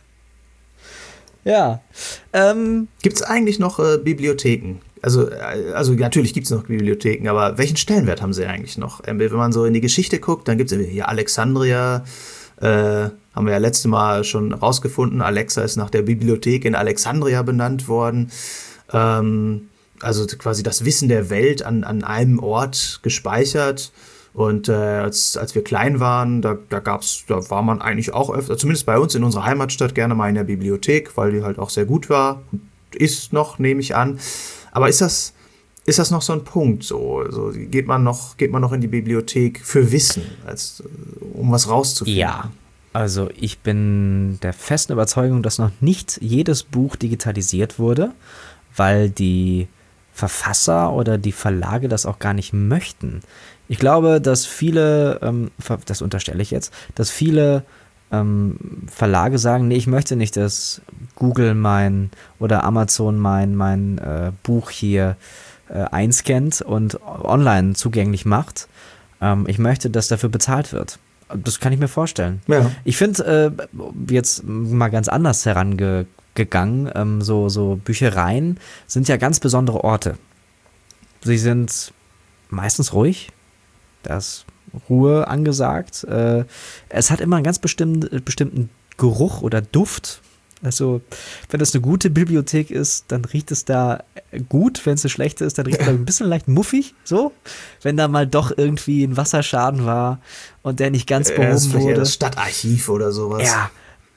Ja. Gibt es eigentlich noch Bibliotheken? Also natürlich gibt es noch Bibliotheken, aber welchen Stellenwert haben sie eigentlich noch? Wenn man so in die Geschichte guckt, dann gibt es hier Alexandria, haben wir ja letztes Mal schon rausgefunden, Alexa ist nach der Bibliothek in Alexandria benannt worden. Also quasi das Wissen der Welt an einem Ort gespeichert. Und als wir klein waren, da war man eigentlich auch öfter, zumindest bei uns in unserer Heimatstadt, gerne mal in der Bibliothek, weil die halt auch sehr gut war. Ist noch, nehme ich an. Aber ist das noch so ein Punkt? So geht man noch in die Bibliothek für Wissen, um was rauszufinden? Ja. Also ich bin der festen Überzeugung, dass noch nicht jedes Buch digitalisiert wurde, weil die Verfasser oder die Verlage das auch gar nicht möchten. Ich glaube, dass viele, das unterstelle ich jetzt, dass viele Verlage sagen, nee, ich möchte nicht, dass Google oder Amazon mein Buch hier einscannt und online zugänglich macht. Ich möchte, dass dafür bezahlt wird. Das kann ich mir vorstellen. Ja. Ich finde, jetzt mal ganz anders herangegangen, so Büchereien sind ja ganz besondere Orte. Sie sind meistens ruhig, da ist Ruhe angesagt. Es hat immer einen ganz bestimmten Geruch oder Duft. Also, wenn das eine gute Bibliothek ist, dann riecht es da gut. Wenn es eine schlechte ist, dann riecht es da ein bisschen leicht muffig. So, wenn da mal doch irgendwie ein Wasserschaden war und der nicht ganz behoben wurde. Das Stadtarchiv oder sowas. Ja,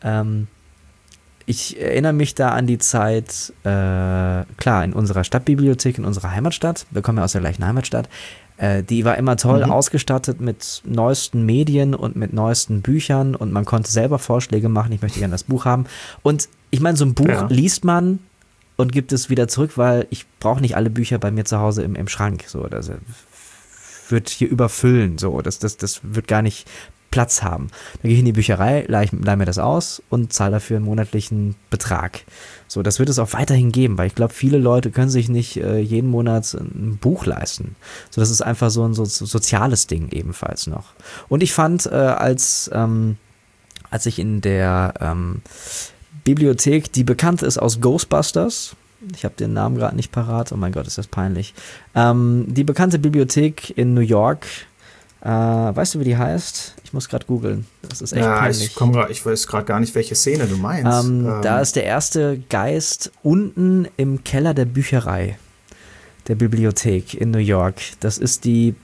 ich erinnere mich da an die Zeit, klar, in unserer Stadtbibliothek, in unserer Heimatstadt. Wir kommen ja aus der gleichen Heimatstadt. Die war immer toll ausgestattet mit neuesten Medien und mit neuesten Büchern und man konnte selber Vorschläge machen, ich möchte gerne das Buch haben. Und ich meine, so ein Buch liest man und gibt es wieder zurück, weil ich brauche nicht alle Bücher bei mir zu Hause im Schrank. So, das wird hier überfüllen, so, das wird gar nicht Platz haben. Dann gehe ich in die Bücherei, leih mir das aus und zahle dafür einen monatlichen Betrag. So, das wird es auch weiterhin geben, weil ich glaube, viele Leute können sich nicht jeden Monat ein Buch leisten. So, das ist einfach so ein soziales Ding ebenfalls noch. Und ich fand, als ich in der Bibliothek, die bekannt ist aus Ghostbusters, ich habe den Namen gerade nicht parat, oh mein Gott, ist das peinlich, die bekannte Bibliothek in New York, weißt du, wie die heißt? Ich muss gerade googeln. Das ist echt peinlich. Ich weiß gerade gar nicht, welche Szene du meinst. Da ist der erste Geist unten im Keller der Bücherei der Bibliothek in New York. Das ist die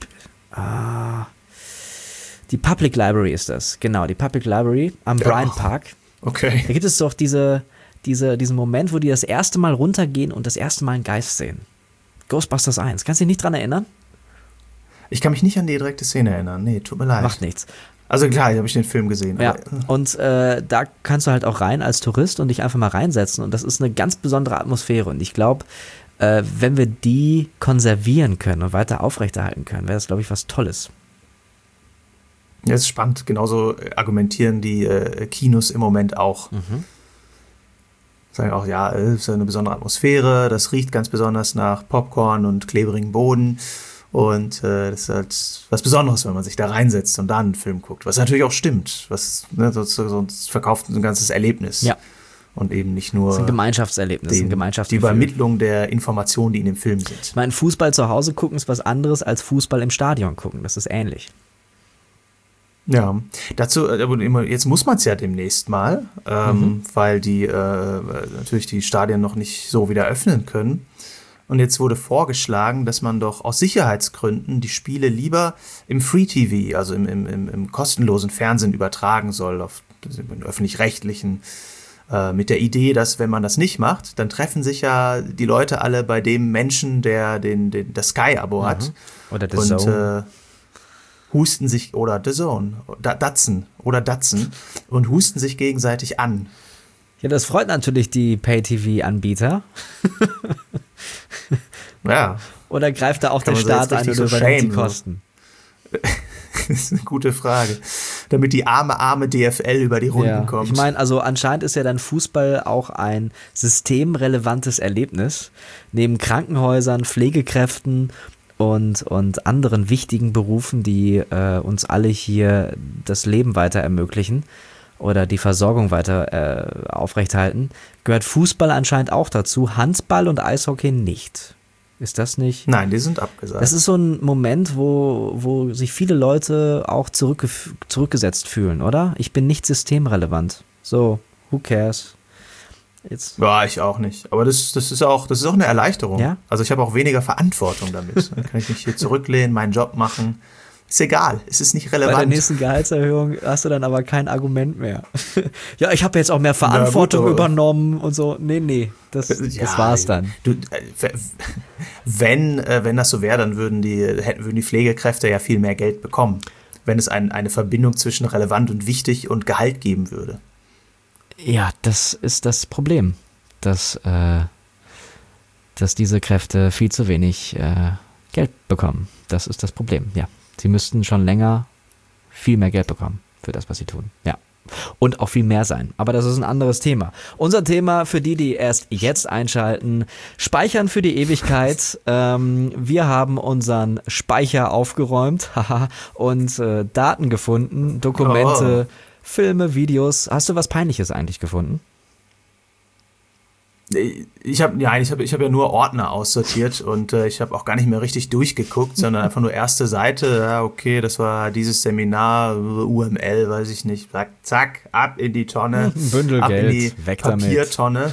Public Library ist das. Genau, die Public Library am Bryant Park. Okay. Da gibt es doch diesen Moment, wo die das erste Mal runtergehen und das erste Mal einen Geist sehen. Ghostbusters 1. Kannst du dich nicht dran erinnern? Ich kann mich nicht an die direkte Szene erinnern. Nee, tut mir leid. Macht nichts. Also klar, habe ich den Film gesehen. Ja, und da kannst du halt auch rein als Tourist und dich einfach mal reinsetzen und das ist eine ganz besondere Atmosphäre und ich glaube, wenn wir die konservieren können und weiter aufrechterhalten können, wäre das, glaube ich, was Tolles. Ja, das ist spannend. Genauso argumentieren die Kinos im Moment auch. Sagen auch, ja, es ist eine besondere Atmosphäre, das riecht ganz besonders nach Popcorn und klebrigem Boden. Und das ist halt was Besonderes, wenn man sich da reinsetzt und da einen Film guckt. Was natürlich auch stimmt. Was sonst verkauft ein ganzes Erlebnis. Ja. Und eben nicht nur das ist ein Gemeinschaftserlebnis, ein die Gemeinschaftsgefühl. Übermittlung der Informationen, die in dem Film sind. Ich meine, Fußball zu Hause gucken ist was anderes als Fußball im Stadion gucken. Das ist ähnlich. Ja, dazu, jetzt muss man es ja demnächst mal, weil die natürlich die Stadien noch nicht so wieder öffnen können. Und jetzt wurde vorgeschlagen, dass man doch aus Sicherheitsgründen die Spiele lieber im Free TV, also im kostenlosen Fernsehen übertragen soll, auf den öffentlich-rechtlichen, mit der Idee, dass wenn man das nicht macht, dann treffen sich ja die Leute alle bei dem Menschen, der das Sky-Abo hat. Oder The Zone. Husten sich, oder The Zone, Datsun und husten sich gegenseitig an. Ja, das freut natürlich die Pay-TV-Anbieter. Ja. Oder greift da auch der Staat ein oder übernimmt die Kosten? Das ist eine gute Frage. Damit die arme DFL über die Runden kommt. Ich meine, also anscheinend ist ja dann Fußball auch ein systemrelevantes Erlebnis. Neben Krankenhäusern, Pflegekräften und anderen wichtigen Berufen, die uns alle hier das Leben weiter ermöglichen oder die Versorgung weiter aufrechthalten, gehört Fußball anscheinend auch dazu, Handball und Eishockey nicht. Ist das nicht? Nein, die sind abgesagt. Das ist so ein Moment, wo sich viele Leute auch zurückgesetzt fühlen, oder? Ich bin nicht systemrelevant. So, who cares? Jetzt. Ja, ich auch nicht. Aber das ist auch eine Erleichterung. Ja? Also ich habe auch weniger Verantwortung damit. Dann kann ich mich hier zurücklehnen, meinen Job machen. Ist egal, es ist nicht relevant. Bei der nächsten Gehaltserhöhung hast du dann aber kein Argument mehr. Ja, ich habe jetzt auch mehr Verantwortung übernommen und so. Nee, das war's dann. Wenn das so wäre, dann würden die Pflegekräfte ja viel mehr Geld bekommen, wenn es eine Verbindung zwischen relevant und wichtig und Gehalt geben würde. Ja, das ist das Problem, dass diese Kräfte viel zu wenig Geld bekommen. Das ist das Problem, ja. Sie müssten schon länger viel mehr Geld bekommen für das, was sie tun. Ja. Und auch viel mehr sein. Aber das ist ein anderes Thema. Unser Thema für die erst jetzt einschalten, Speichern für die Ewigkeit. Wir haben unseren Speicher aufgeräumt und Daten gefunden, Dokumente, Filme, Videos. Hast du was Peinliches eigentlich gefunden? Ich habe ja nur Ordner aussortiert und ich habe auch gar nicht mehr richtig durchgeguckt, sondern einfach nur erste Seite. Ja, okay, das war dieses Seminar, UML, weiß ich nicht. Zack, ab in die Tonne. Ein Bündel ab Geld, in die weg Papiertonne.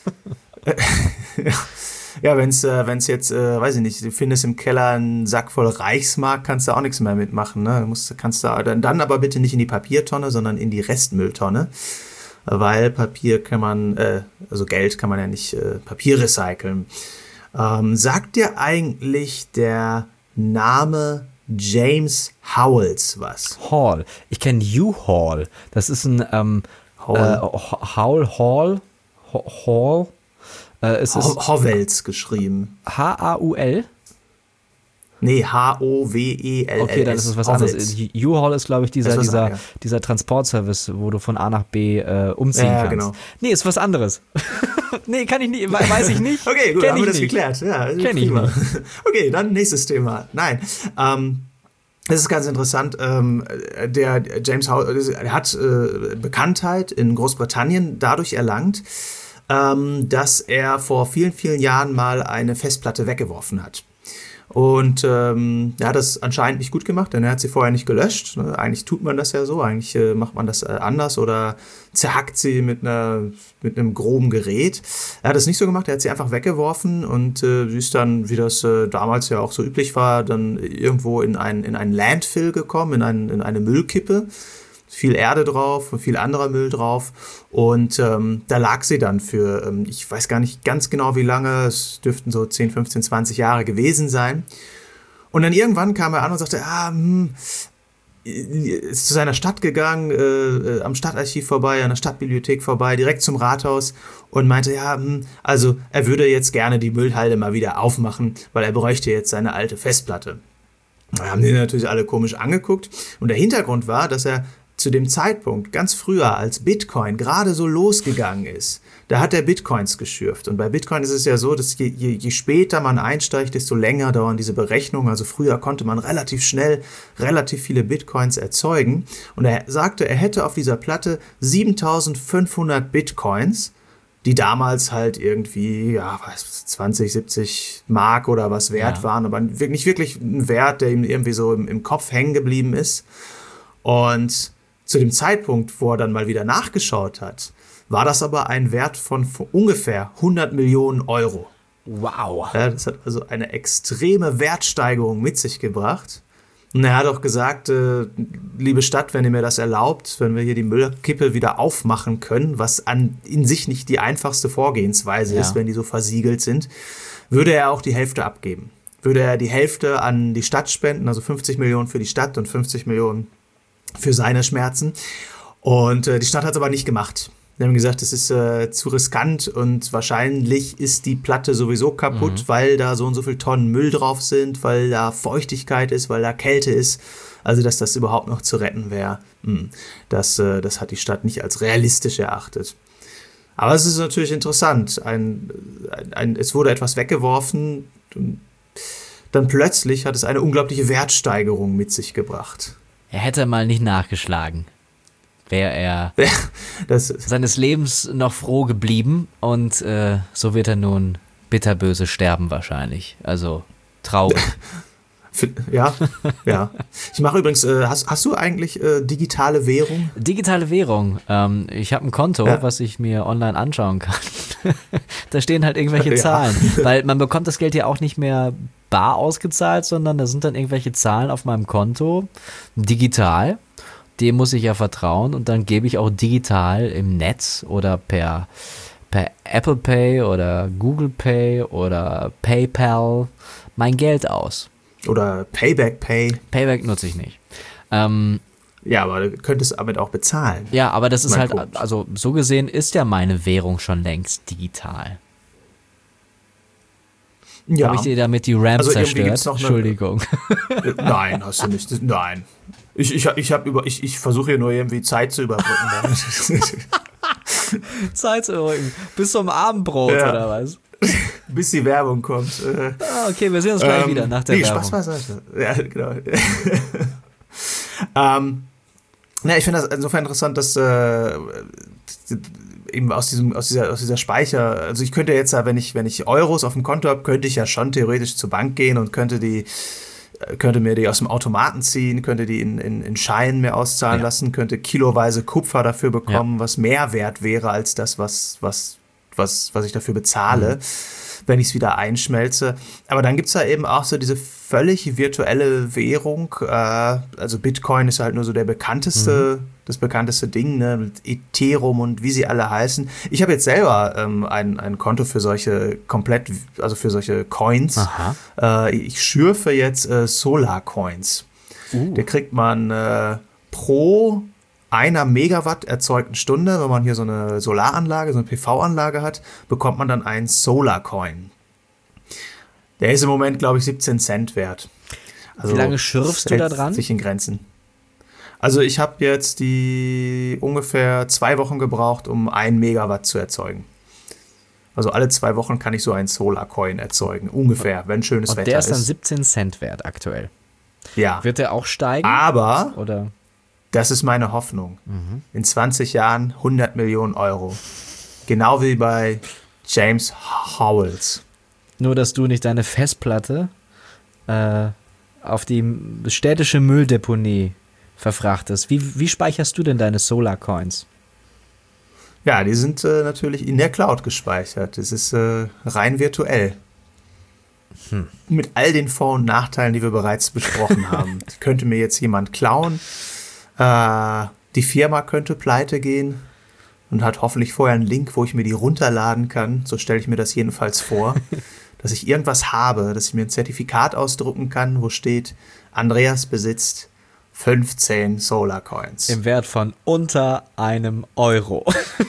Ja, wenn's jetzt, weiß ich nicht, du findest im Keller einen Sack voll Reichsmark, kannst du auch nichts mehr mitmachen. Ne? Kannst du dann aber bitte nicht in die Papiertonne, sondern in die Restmülltonne. Weil Papier kann man, also Geld kann man ja nicht Papier recyceln. Sagt dir eigentlich der Name James Howells was? Hall. Ich kenne U-Haul. Das ist ein Hall. Howells geschrieben. H-A-U-L? Nee, H-O-W-E-L-L-S. Okay, dann ist es was anderes. U-Haul ist, glaube ich, dieser Transportservice, wo du von A nach B umziehen kannst. Genau. Nee, ist was anderes. Nee, kann ich nicht, weiß ich nicht. Okay, gut, haben wir das geklärt. Ja, kenn ich nicht. Okay, dann nächstes Thema. Nein, das ist ganz interessant. Der James Howells hat Bekanntheit in Großbritannien dadurch erlangt, dass er vor vielen, vielen Jahren mal eine Festplatte weggeworfen hat. Und er hat das anscheinend nicht gut gemacht, denn er hat sie vorher nicht gelöscht. Eigentlich tut man das ja so, eigentlich macht man das anders oder zerhackt sie mit einem groben Gerät. Er hat das nicht so gemacht, er hat sie einfach weggeworfen und sie ist dann, wie das damals ja auch so üblich war, dann irgendwo in einen Landfill gekommen, in eine Müllkippe. Viel Erde drauf und viel anderer Müll drauf und da lag sie dann für, ich weiß gar nicht ganz genau wie lange, es dürften so 10, 15, 20 Jahre gewesen sein und dann irgendwann kam er an und sagte, ist zu seiner Stadt gegangen, am Stadtarchiv vorbei, an der Stadtbibliothek vorbei, direkt zum Rathaus und meinte, ja, also er würde jetzt gerne die Müllhalde mal wieder aufmachen, weil er bräuchte jetzt seine alte Festplatte. Da haben die natürlich alle komisch angeguckt und der Hintergrund war, dass er zu dem Zeitpunkt, ganz früher, als Bitcoin gerade so losgegangen ist, da hat er Bitcoins geschürft. Und bei Bitcoin ist es ja so, dass je später man einsteigt, desto länger dauern diese Berechnungen. Also früher konnte man relativ schnell relativ viele Bitcoins erzeugen. Und er sagte, er hätte auf dieser Platte 7500 Bitcoins, die damals halt irgendwie 20, 70 Mark oder was wert waren, aber nicht wirklich ein Wert, der ihm irgendwie so im Kopf hängen geblieben ist. Und zu dem Zeitpunkt, wo er dann mal wieder nachgeschaut hat, war das aber ein Wert von ungefähr 100 Millionen Euro. Wow. Ja, das hat also eine extreme Wertsteigerung mit sich gebracht. Und er hat auch gesagt, liebe Stadt, wenn ihr mir das erlaubt, wenn wir hier die Müllkippe wieder aufmachen können, was in sich nicht die einfachste Vorgehensweise ist, wenn die so versiegelt sind, würde er auch die Hälfte abgeben. Würde er die Hälfte an die Stadt spenden, also 50 Millionen für die Stadt und 50 Millionen für seine Schmerzen. Und die Stadt hat es aber nicht gemacht. Die haben gesagt, das ist zu riskant und wahrscheinlich ist die Platte sowieso kaputt, weil da so und so viel Tonnen Müll drauf sind, weil da Feuchtigkeit ist, weil da Kälte ist. Also, dass das überhaupt noch zu retten wäre, das hat die Stadt nicht als realistisch erachtet. Aber es ist natürlich interessant. Es wurde etwas weggeworfen und dann plötzlich hat es eine unglaubliche Wertsteigerung mit sich gebracht. Er hätte mal nicht nachgeschlagen. Wäre er seines Lebens noch froh geblieben und so wird er nun bitterböse sterben wahrscheinlich. Also traurig. Ja. Ich mache übrigens, hast du eigentlich digitale Währung? Digitale Währung. Ich habe ein Konto, was ich mir online anschauen kann. Da stehen halt irgendwelche Zahlen. Weil man bekommt das Geld ja auch nicht mehr bar ausgezahlt, sondern da sind dann irgendwelche Zahlen auf meinem Konto, digital. Dem muss ich ja vertrauen und dann gebe ich auch digital im Netz oder per Apple Pay oder Google Pay oder PayPal mein Geld aus. Oder Payback Pay. Payback nutze ich nicht. Ja, aber du könntest damit auch bezahlen. Ja, aber das ist halt, Punkt. also so gesehen ist ja meine Währung schon längst digital. Ja. Habe ich dir damit die RAM zerstört? Entschuldigung. Nein, hast du nicht. Nein. Ich versuche hier nur irgendwie Zeit zu überbrücken. Zeit zu überbrücken. Bis zum Abendbrot oder was? Bis die Werbung kommt. Okay, wir sehen uns gleich wieder nach der Werbung. Spaß beiseite. Ja, genau. Ich finde das insofern interessant, dass eben aus dieser Speicher, also ich könnte jetzt ja, wenn ich Euros auf dem Konto habe, könnte ich ja schon theoretisch zur Bank gehen und könnte mir die aus dem Automaten ziehen, könnte die in Scheinen mir auszahlen lassen, könnte kiloweise Kupfer dafür bekommen, was mehr wert wäre als das, was ich dafür bezahle, wenn ich es wieder einschmelze. Aber dann gibt es da eben auch so diese völlig virtuelle Währung. Also Bitcoin ist halt nur so das bekannteste Ding, ne, mit Ethereum und wie sie alle heißen. Ich habe jetzt selber ein Konto für solche für solche Coins. Ich schürfe jetzt Solar Coins. Da kriegt man pro einer Megawatt erzeugten Stunde, wenn man hier so eine Solaranlage, so eine PV-Anlage hat, bekommt man dann einen Solar Coin. Der ist im Moment, glaube ich, 17 Cent wert. Also wie lange schürfst du da dran? Sich in Grenzen. Also ich habe jetzt die ungefähr 2 Wochen gebraucht, um 1 Megawatt zu erzeugen. Also alle 2 Wochen kann ich so einen Solar Coin erzeugen, ungefähr, wenn schönes Wetter ist. Und der ist dann 17 Cent wert aktuell. Ja. Wird der auch steigen? Aber oder? Das ist meine Hoffnung. In 20 Jahren 100 Millionen Euro. Genau wie bei James Howells. Nur, dass du nicht deine Festplatte auf die städtische Mülldeponie verfrachtest. Wie speicherst du denn deine Solar Coins? Ja, die sind natürlich in der Cloud gespeichert. Das ist rein virtuell. Mit all den Vor- und Nachteilen, die wir bereits besprochen haben. Die könnte mir jetzt jemand klauen. Die Firma könnte pleite gehen und hat hoffentlich vorher einen Link, wo ich mir die runterladen kann. So stelle ich mir das jedenfalls vor. Dass ich irgendwas habe, dass ich mir ein Zertifikat ausdrucken kann, wo steht, Andreas besitzt 15 Solar Coins. Im Wert von unter €1.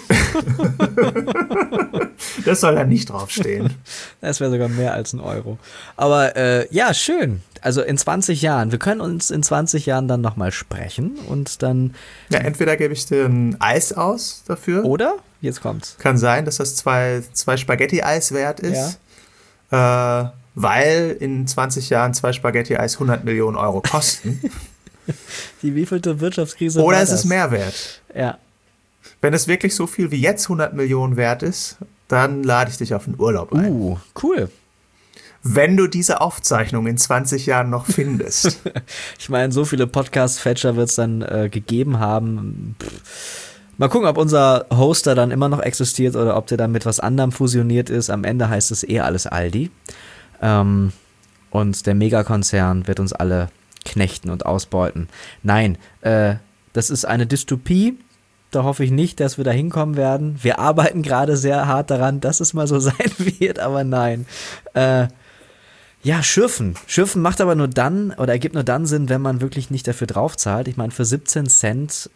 Das soll da nicht draufstehen. Das wäre sogar mehr als €1. Aber ja, schön. Also in 20 Jahren. Wir können uns in 20 Jahren dann nochmal sprechen und dann... Ja, entweder gebe ich dir ein Eis aus dafür. Oder? Jetzt kommt's. Kann sein, dass das zwei Spaghetti-Eis wert ist. Ja. Weil in 20 Jahren 2 Spaghetti-Eis 100 Millionen Euro kosten. Die wievielte Wirtschaftskrise Oder war ist das? es mehr wert? Ja. Wenn es wirklich so viel wie jetzt 100 Millionen wert ist, dann lade ich dich auf einen Urlaub ein. Cool. Wenn du diese Aufzeichnung in 20 Jahren noch findest. Ich meine, so viele Podcast-Fetcher wird es dann gegeben haben. Mal gucken, ob unser Hoster dann immer noch existiert oder ob der dann mit was anderem fusioniert ist. Am Ende heißt es alles Aldi. Und der Megakonzern wird uns alle knechten und ausbeuten. Nein, das ist eine Dystopie. Da hoffe ich nicht, dass wir da hinkommen werden. Wir arbeiten gerade sehr hart daran, dass es mal so sein wird, aber nein. Ja, Schürfen. Schürfen macht aber nur dann, oder ergibt nur dann Sinn, wenn man wirklich nicht dafür draufzahlt. Ich meine, für 17 Cent,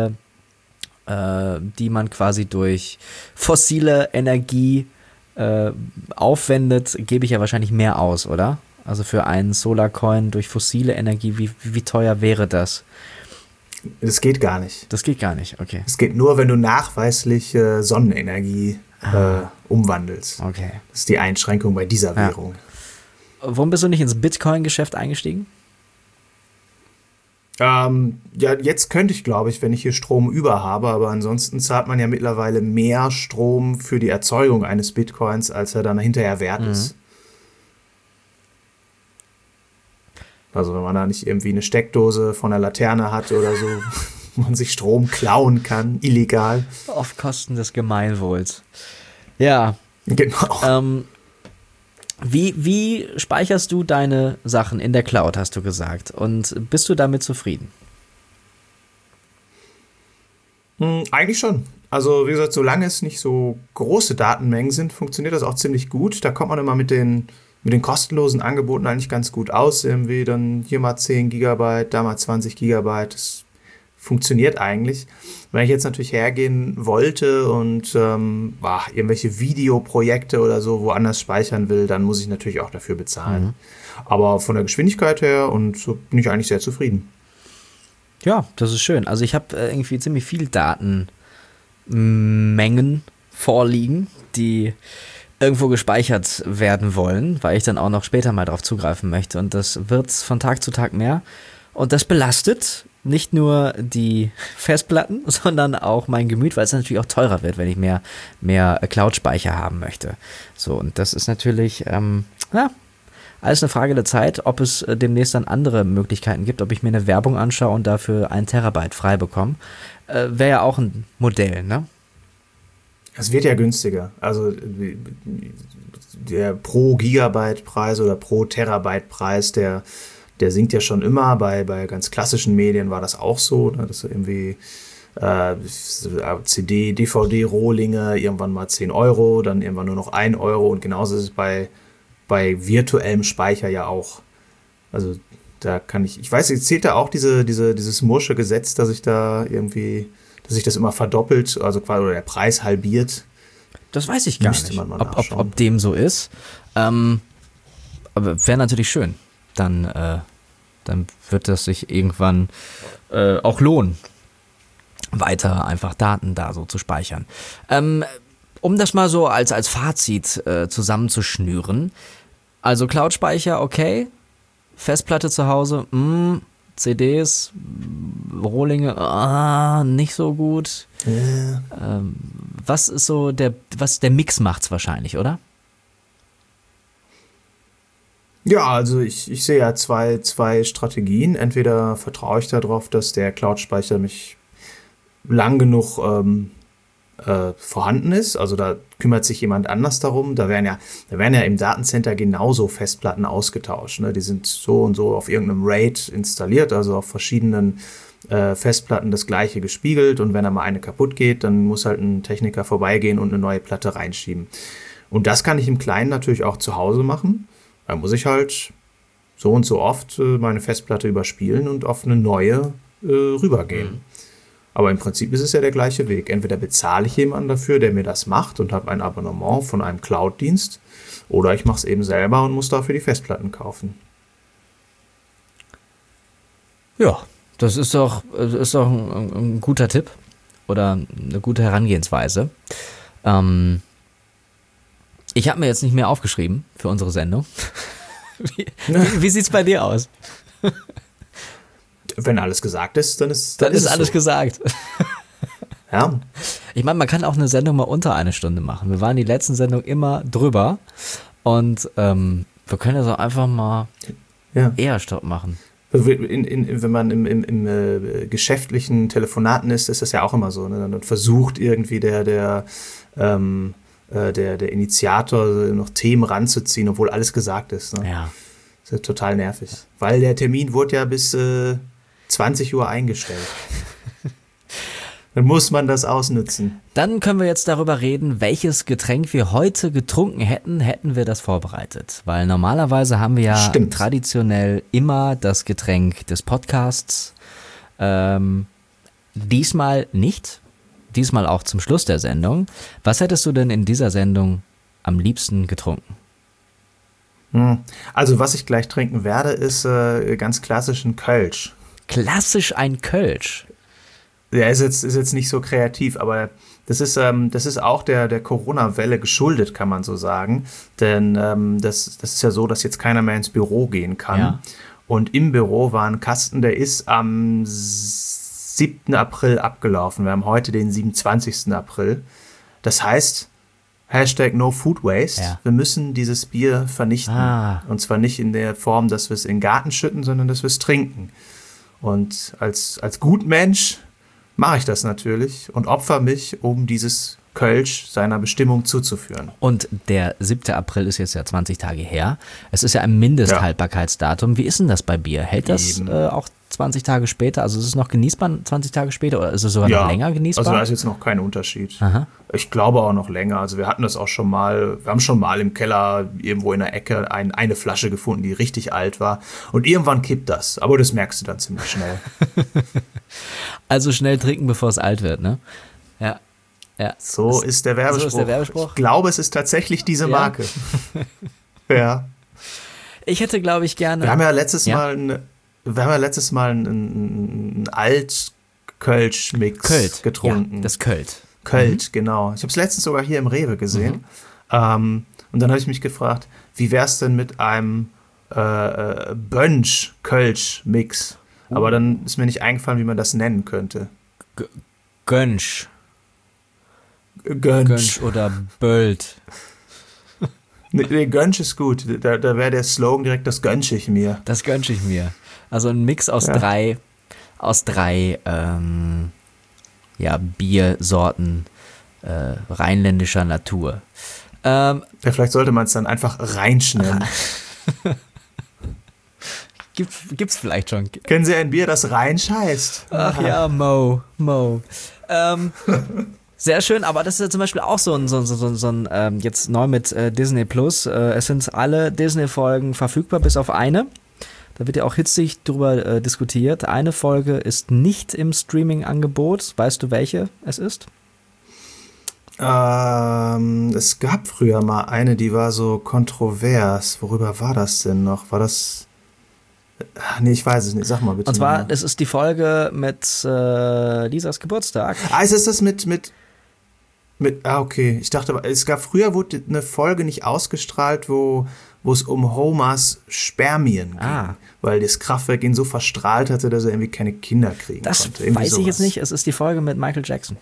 die man quasi durch fossile Energie aufwendet, gebe ich ja wahrscheinlich mehr aus, oder? Also für einen Solarcoin durch fossile Energie, wie teuer wäre das? Das geht gar nicht. Das geht gar nicht, okay. Es geht nur, wenn du nachweislich Sonnenenergie umwandelst. Okay. Das ist die Einschränkung bei dieser Währung. Warum bist du nicht ins Bitcoin-Geschäft eingestiegen? Ja, jetzt könnte ich, glaube ich, wenn ich hier Strom über habe, aber ansonsten zahlt man ja mittlerweile mehr Strom für die Erzeugung eines Bitcoins, als er dann hinterher wert ist. Also wenn man da nicht irgendwie eine Steckdose von der Laterne hat oder so, wo man sich Strom klauen kann, illegal. Auf Kosten des Gemeinwohls. Ja. Genau. Wie speicherst du deine Sachen in der Cloud, hast du gesagt? Und bist du damit zufrieden? Eigentlich schon. Also wie gesagt, solange es nicht so große Datenmengen sind, funktioniert das auch ziemlich gut. Da kommt man immer mit den kostenlosen Angeboten eigentlich ganz gut aus. Irgendwie dann hier mal 10 Gigabyte, da mal 20 Gigabyte. Das funktioniert eigentlich. Wenn ich jetzt natürlich hergehen wollte und irgendwelche Videoprojekte oder so woanders speichern will, dann muss ich natürlich auch dafür bezahlen. Aber von der Geschwindigkeit her und so bin ich eigentlich sehr zufrieden. Ja, das ist schön. Also ich habe irgendwie ziemlich viel Datenmengen vorliegen, die irgendwo gespeichert werden wollen, weil ich dann auch noch später mal drauf zugreifen möchte. Und das wird von Tag zu Tag mehr. Und das belastet nicht nur die Festplatten, sondern auch mein Gemüt, weil es natürlich auch teurer wird, wenn ich mehr Cloud-Speicher haben möchte. So, und das ist natürlich, alles eine Frage der Zeit, ob es demnächst dann andere Möglichkeiten gibt, ob ich mir eine Werbung anschaue und dafür 1 Terabyte frei bekomme. Wäre ja auch ein Modell, ne? Es wird ja günstiger. Also der pro Gigabyte-Preis oder pro Terabyte-Preis, der sinkt ja schon immer. Bei ganz klassischen Medien war das auch so, ne, dass irgendwie CD, DVD-Rohlinge irgendwann mal 10 Euro, dann irgendwann nur noch 1 Euro und genauso ist es bei virtuellem Speicher ja auch. Also da kann ich weiß, jetzt zählt da auch dieses Moore'sche Gesetz, dass sich das immer verdoppelt, also quasi oder der Preis halbiert. Das weiß ich gar nicht, ob dem so ist. Aber wäre natürlich schön. Dann wird das sich irgendwann auch lohnen, weiter einfach Daten da so zu speichern. Um das mal so als Fazit zusammenzuschnüren. Also Cloud-Speicher, okay. Festplatte zu Hause, CDs, Rohlinge, nicht so gut. Was ist so der Mix macht's wahrscheinlich, oder? Ja, also ich sehe ja zwei Strategien. Entweder vertraue ich darauf, dass der Cloud-Speicher mich lang genug vorhanden ist. Also da kümmert sich jemand anders darum. Da werden ja im Datencenter genauso Festplatten ausgetauscht. Ne? Die sind so und so auf irgendeinem RAID installiert, also auf verschiedenen Festplatten das gleiche gespiegelt. Und wenn da mal eine kaputt geht, dann muss halt ein Techniker vorbeigehen und eine neue Platte reinschieben. Und das kann ich im Kleinen natürlich auch zu Hause machen. Da muss ich halt so und so oft meine Festplatte überspielen und auf eine neue rübergehen. Aber im Prinzip ist es ja der gleiche Weg. Entweder bezahle ich jemanden dafür, der mir das macht und habe ein Abonnement von einem Cloud-Dienst, oder ich mache es eben selber und muss dafür die Festplatten kaufen. Ja, das ist doch ein guter Tipp oder eine gute Herangehensweise. Ich habe mir jetzt nicht mehr aufgeschrieben für unsere Sendung. Wie sieht es bei dir aus? Wenn alles gesagt ist, dann ist alles so. gesagt. Ja. Ich meine, man kann auch eine Sendung mal unter eine Stunde machen. Wir waren die letzten Sendung immer drüber und wir können das auch einfach mal eher Stopp machen. Wenn man im geschäftlichen Telefonaten ist das ja auch immer so. Ne? Dann versucht irgendwie der Initiator noch Themen ranzuziehen, obwohl alles gesagt ist. Ne? Ja. Das ist ja total nervig. Weil der Termin wurde ja bis 20 Uhr eingestellt. Dann muss man das ausnutzen. Dann können wir jetzt darüber reden, welches Getränk wir heute getrunken hätten wir das vorbereitet. Weil normalerweise haben wir ja traditionell immer das Getränk des Podcasts. Diesmal nicht. Diesmal auch zum Schluss der Sendung. Was hättest du denn in dieser Sendung am liebsten getrunken? Also was ich gleich trinken werde, ist ganz klassisch ein Kölsch. Klassisch ein Kölsch? Ja, ist jetzt nicht so kreativ, aber das ist auch der Corona-Welle geschuldet, kann man so sagen. Denn das ist ja so, dass jetzt keiner mehr ins Büro gehen kann. Ja. Und im Büro war ein Kasten, der ist am 7. April abgelaufen. Wir haben heute den 27. April. Das heißt, #NoFoodWaste. Ja. Wir müssen dieses Bier vernichten. Und zwar nicht in der Form, dass wir es in den Garten schütten, sondern dass wir es trinken. Und als Gutmensch mache ich das natürlich und opfer mich, um dieses Kölsch seiner Bestimmung zuzuführen. Und der 7. April ist jetzt ja 20 Tage her. Es ist ja ein Mindesthaltbarkeitsdatum. Wie ist denn das bei Bier? Hält das auch 20 Tage später? Also ist es noch genießbar 20 Tage später oder ist es sogar noch länger genießbar? Also da ist jetzt noch kein Unterschied. Aha. Ich glaube auch noch länger. Also wir hatten das auch schon mal, wir haben schon mal im Keller irgendwo in der Ecke eine Flasche gefunden, die richtig alt war. Und irgendwann kippt das. Aber das merkst du dann ziemlich schnell. Also schnell trinken, bevor es alt wird, ne? Ja. So ist der Werbespruch. Ich glaube, es ist tatsächlich diese Marke. Ja. Ich hätte, glaube ich, gerne... Wir haben ja letztes Mal einen Alt-Kölsch-Mix getrunken. Ja, das Kölsch. Genau. Ich habe es letztens sogar hier im Rewe gesehen. Und dann habe ich mich gefragt, wie wäre es denn mit einem Bönsch-Kölsch-Mix? Aber dann ist mir nicht eingefallen, wie man das nennen könnte. Gönsch oder Böld. Nee, Gönsch ist gut. Da wäre der Slogan direkt, das gönsch ich mir. Das gönsch ich mir. Also ein Mix aus drei Biersorten rheinländischer Natur. Vielleicht sollte man es dann einfach Rheinsch nennen. Gibt's vielleicht schon. Kennen Sie ein Bier, das Rheinsch heißt? Ach ja, Mo. Sehr schön, aber das ist ja zum Beispiel auch so ein jetzt neu mit Disney Plus. Es sind alle Disney-Folgen verfügbar, bis auf eine. Da wird ja auch hitzig drüber diskutiert. Eine Folge ist nicht im Streaming-Angebot. Weißt du, welche es ist? Es gab früher mal eine, die war so kontrovers. Worüber war das denn noch? War das... Nee, ich weiß es nicht. Sag mal bitte. Und zwar, das ist die Folge mit Lisas Geburtstag. Ist es das mit okay. Ich dachte, es gab früher, wurde eine Folge nicht ausgestrahlt, wo es um Homers Spermien ging. Weil das Kraftwerk ihn so verstrahlt hatte, dass er irgendwie keine Kinder kriegen konnte. Das weiß ich jetzt nicht. Es ist die Folge mit Michael Jackson.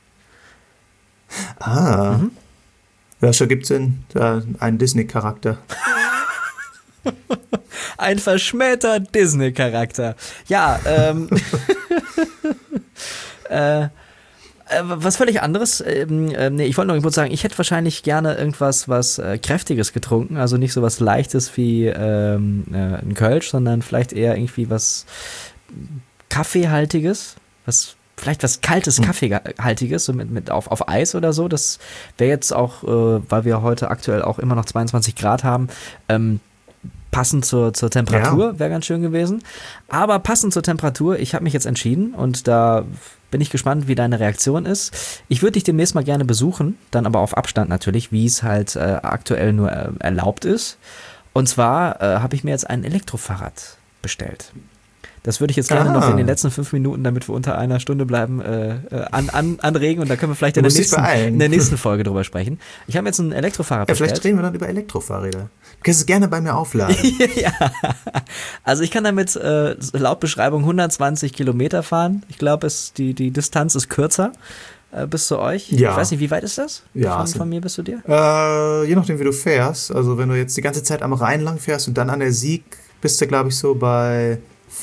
Ja, schon gibt es denn da einen Disney-Charakter. Ein verschmähter Disney-Charakter. Ja, was völlig anderes. Ich wollte noch kurz sagen, ich hätte wahrscheinlich gerne irgendwas, was Kräftiges getrunken, also nicht so was Leichtes wie ein Kölsch, sondern vielleicht eher irgendwie was Kaffeehaltiges, vielleicht was Kaltes, Kaffeehaltiges, so mit auf Eis oder so. Das wäre jetzt auch, weil wir heute aktuell auch immer noch 22 Grad haben, passend zur Temperatur wäre ganz schön gewesen. Aber passend zur Temperatur, ich habe mich jetzt entschieden und da bin ich gespannt, wie deine Reaktion ist. Ich würde dich demnächst mal gerne besuchen, dann aber auf Abstand natürlich, wie es halt aktuell nur erlaubt ist. Und zwar habe ich mir jetzt ein Elektrofahrrad bestellt. Das würde ich jetzt gerne noch in den letzten 5 Minuten, damit wir unter einer Stunde bleiben, anregen. Und da können wir vielleicht in der nächsten Folge drüber sprechen. Ich habe jetzt ein Elektrofahrrad bestellt. Vielleicht reden wir dann über Elektrofahrräder. Du kannst es gerne bei mir aufladen. Ja, also ich kann damit laut Beschreibung 120 Kilometer fahren. Ich glaube, die Distanz ist kürzer bis zu euch. Ja. Ich weiß nicht, wie weit ist das? Ja, von mir bis zu dir? Je nachdem, wie du fährst. Also wenn du jetzt die ganze Zeit am Rhein lang fährst und dann an der Sieg, bist du, glaube ich, so bei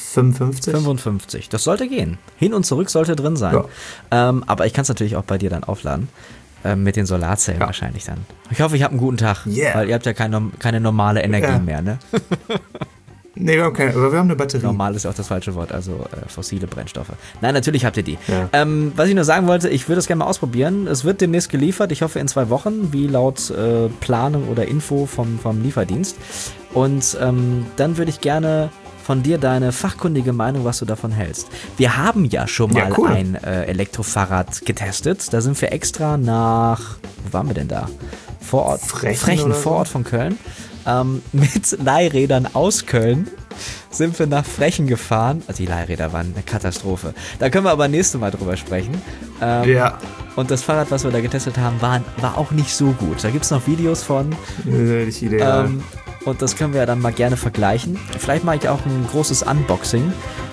55. Das sollte gehen. Hin und zurück sollte drin sein. Ja. Aber ich kann es natürlich auch bei dir dann aufladen. Mit den Solarzellen wahrscheinlich dann. Ich hoffe, ich habe einen guten Tag. Weil ihr habt ja keine normale Energie mehr, ne? Nee, wir haben aber wir haben eine Batterie. Normal ist ja auch das falsche Wort, also fossile Brennstoffe. Nein, natürlich habt ihr die. Ja. Was ich nur sagen wollte, ich würde es gerne mal ausprobieren. Es wird demnächst geliefert, ich hoffe in 2 Wochen, wie laut Planung oder Info vom Lieferdienst. Und dann würde ich gerne von dir deine fachkundige Meinung, was du davon hältst. Wir haben ja schon mal ein Elektrofahrrad getestet. Da sind wir extra nach, wo waren wir denn da? Vorort, Frechen, Vorort von Köln. Mit Leihrädern aus Köln sind wir nach Frechen gefahren. Also die Leihräder waren eine Katastrophe. Da können wir aber nächstes Mal drüber sprechen. Und das Fahrrad, was wir da getestet haben, war auch nicht so gut. Da gibt es noch Videos von. Nicht ideal. Und das können wir ja dann mal gerne vergleichen. Vielleicht mache ich auch ein großes Unboxing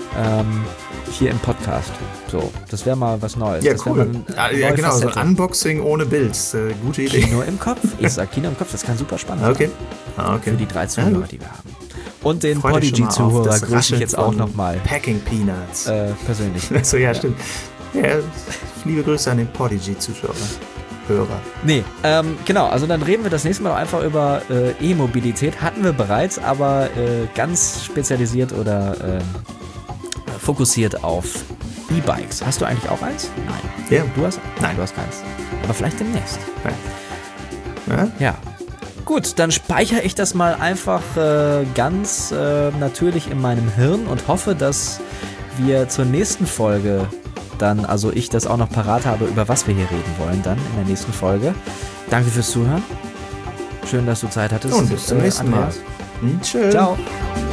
hier im Podcast. So, das wäre mal was Neues. Ja, das cool. Genau, so ein Unboxing ohne Bild. Gute Idee. Kino im Kopf. Ich sag Kino im Kopf, das kann super spannend sein. Okay. Für die 3 Zuhörer, die wir haben. Und den Podigy-Zuhörer grüße ich jetzt auch nochmal. Packing Peanuts. Persönlich. So, ja, stimmt. Ja, liebe Grüße an den Podigy-Zuschauer. Hörer. Nee, genau, also dann reden wir das nächste Mal auch einfach über E-Mobilität. Hatten wir bereits, aber ganz spezialisiert oder fokussiert auf E-Bikes. Hast du eigentlich auch eins? Nein. Ja. Nein, du hast keins. Aber vielleicht demnächst. Nein. Ja. Gut, dann speichere ich das mal einfach ganz natürlich in meinem Hirn und hoffe, dass wir zur nächsten Folge dann, also ich das auch noch parat habe, über was wir hier reden wollen dann in der nächsten Folge. Danke fürs Zuhören. Schön, dass du Zeit hattest. Und bis zum nächsten Mal. Tschüss. Ciao.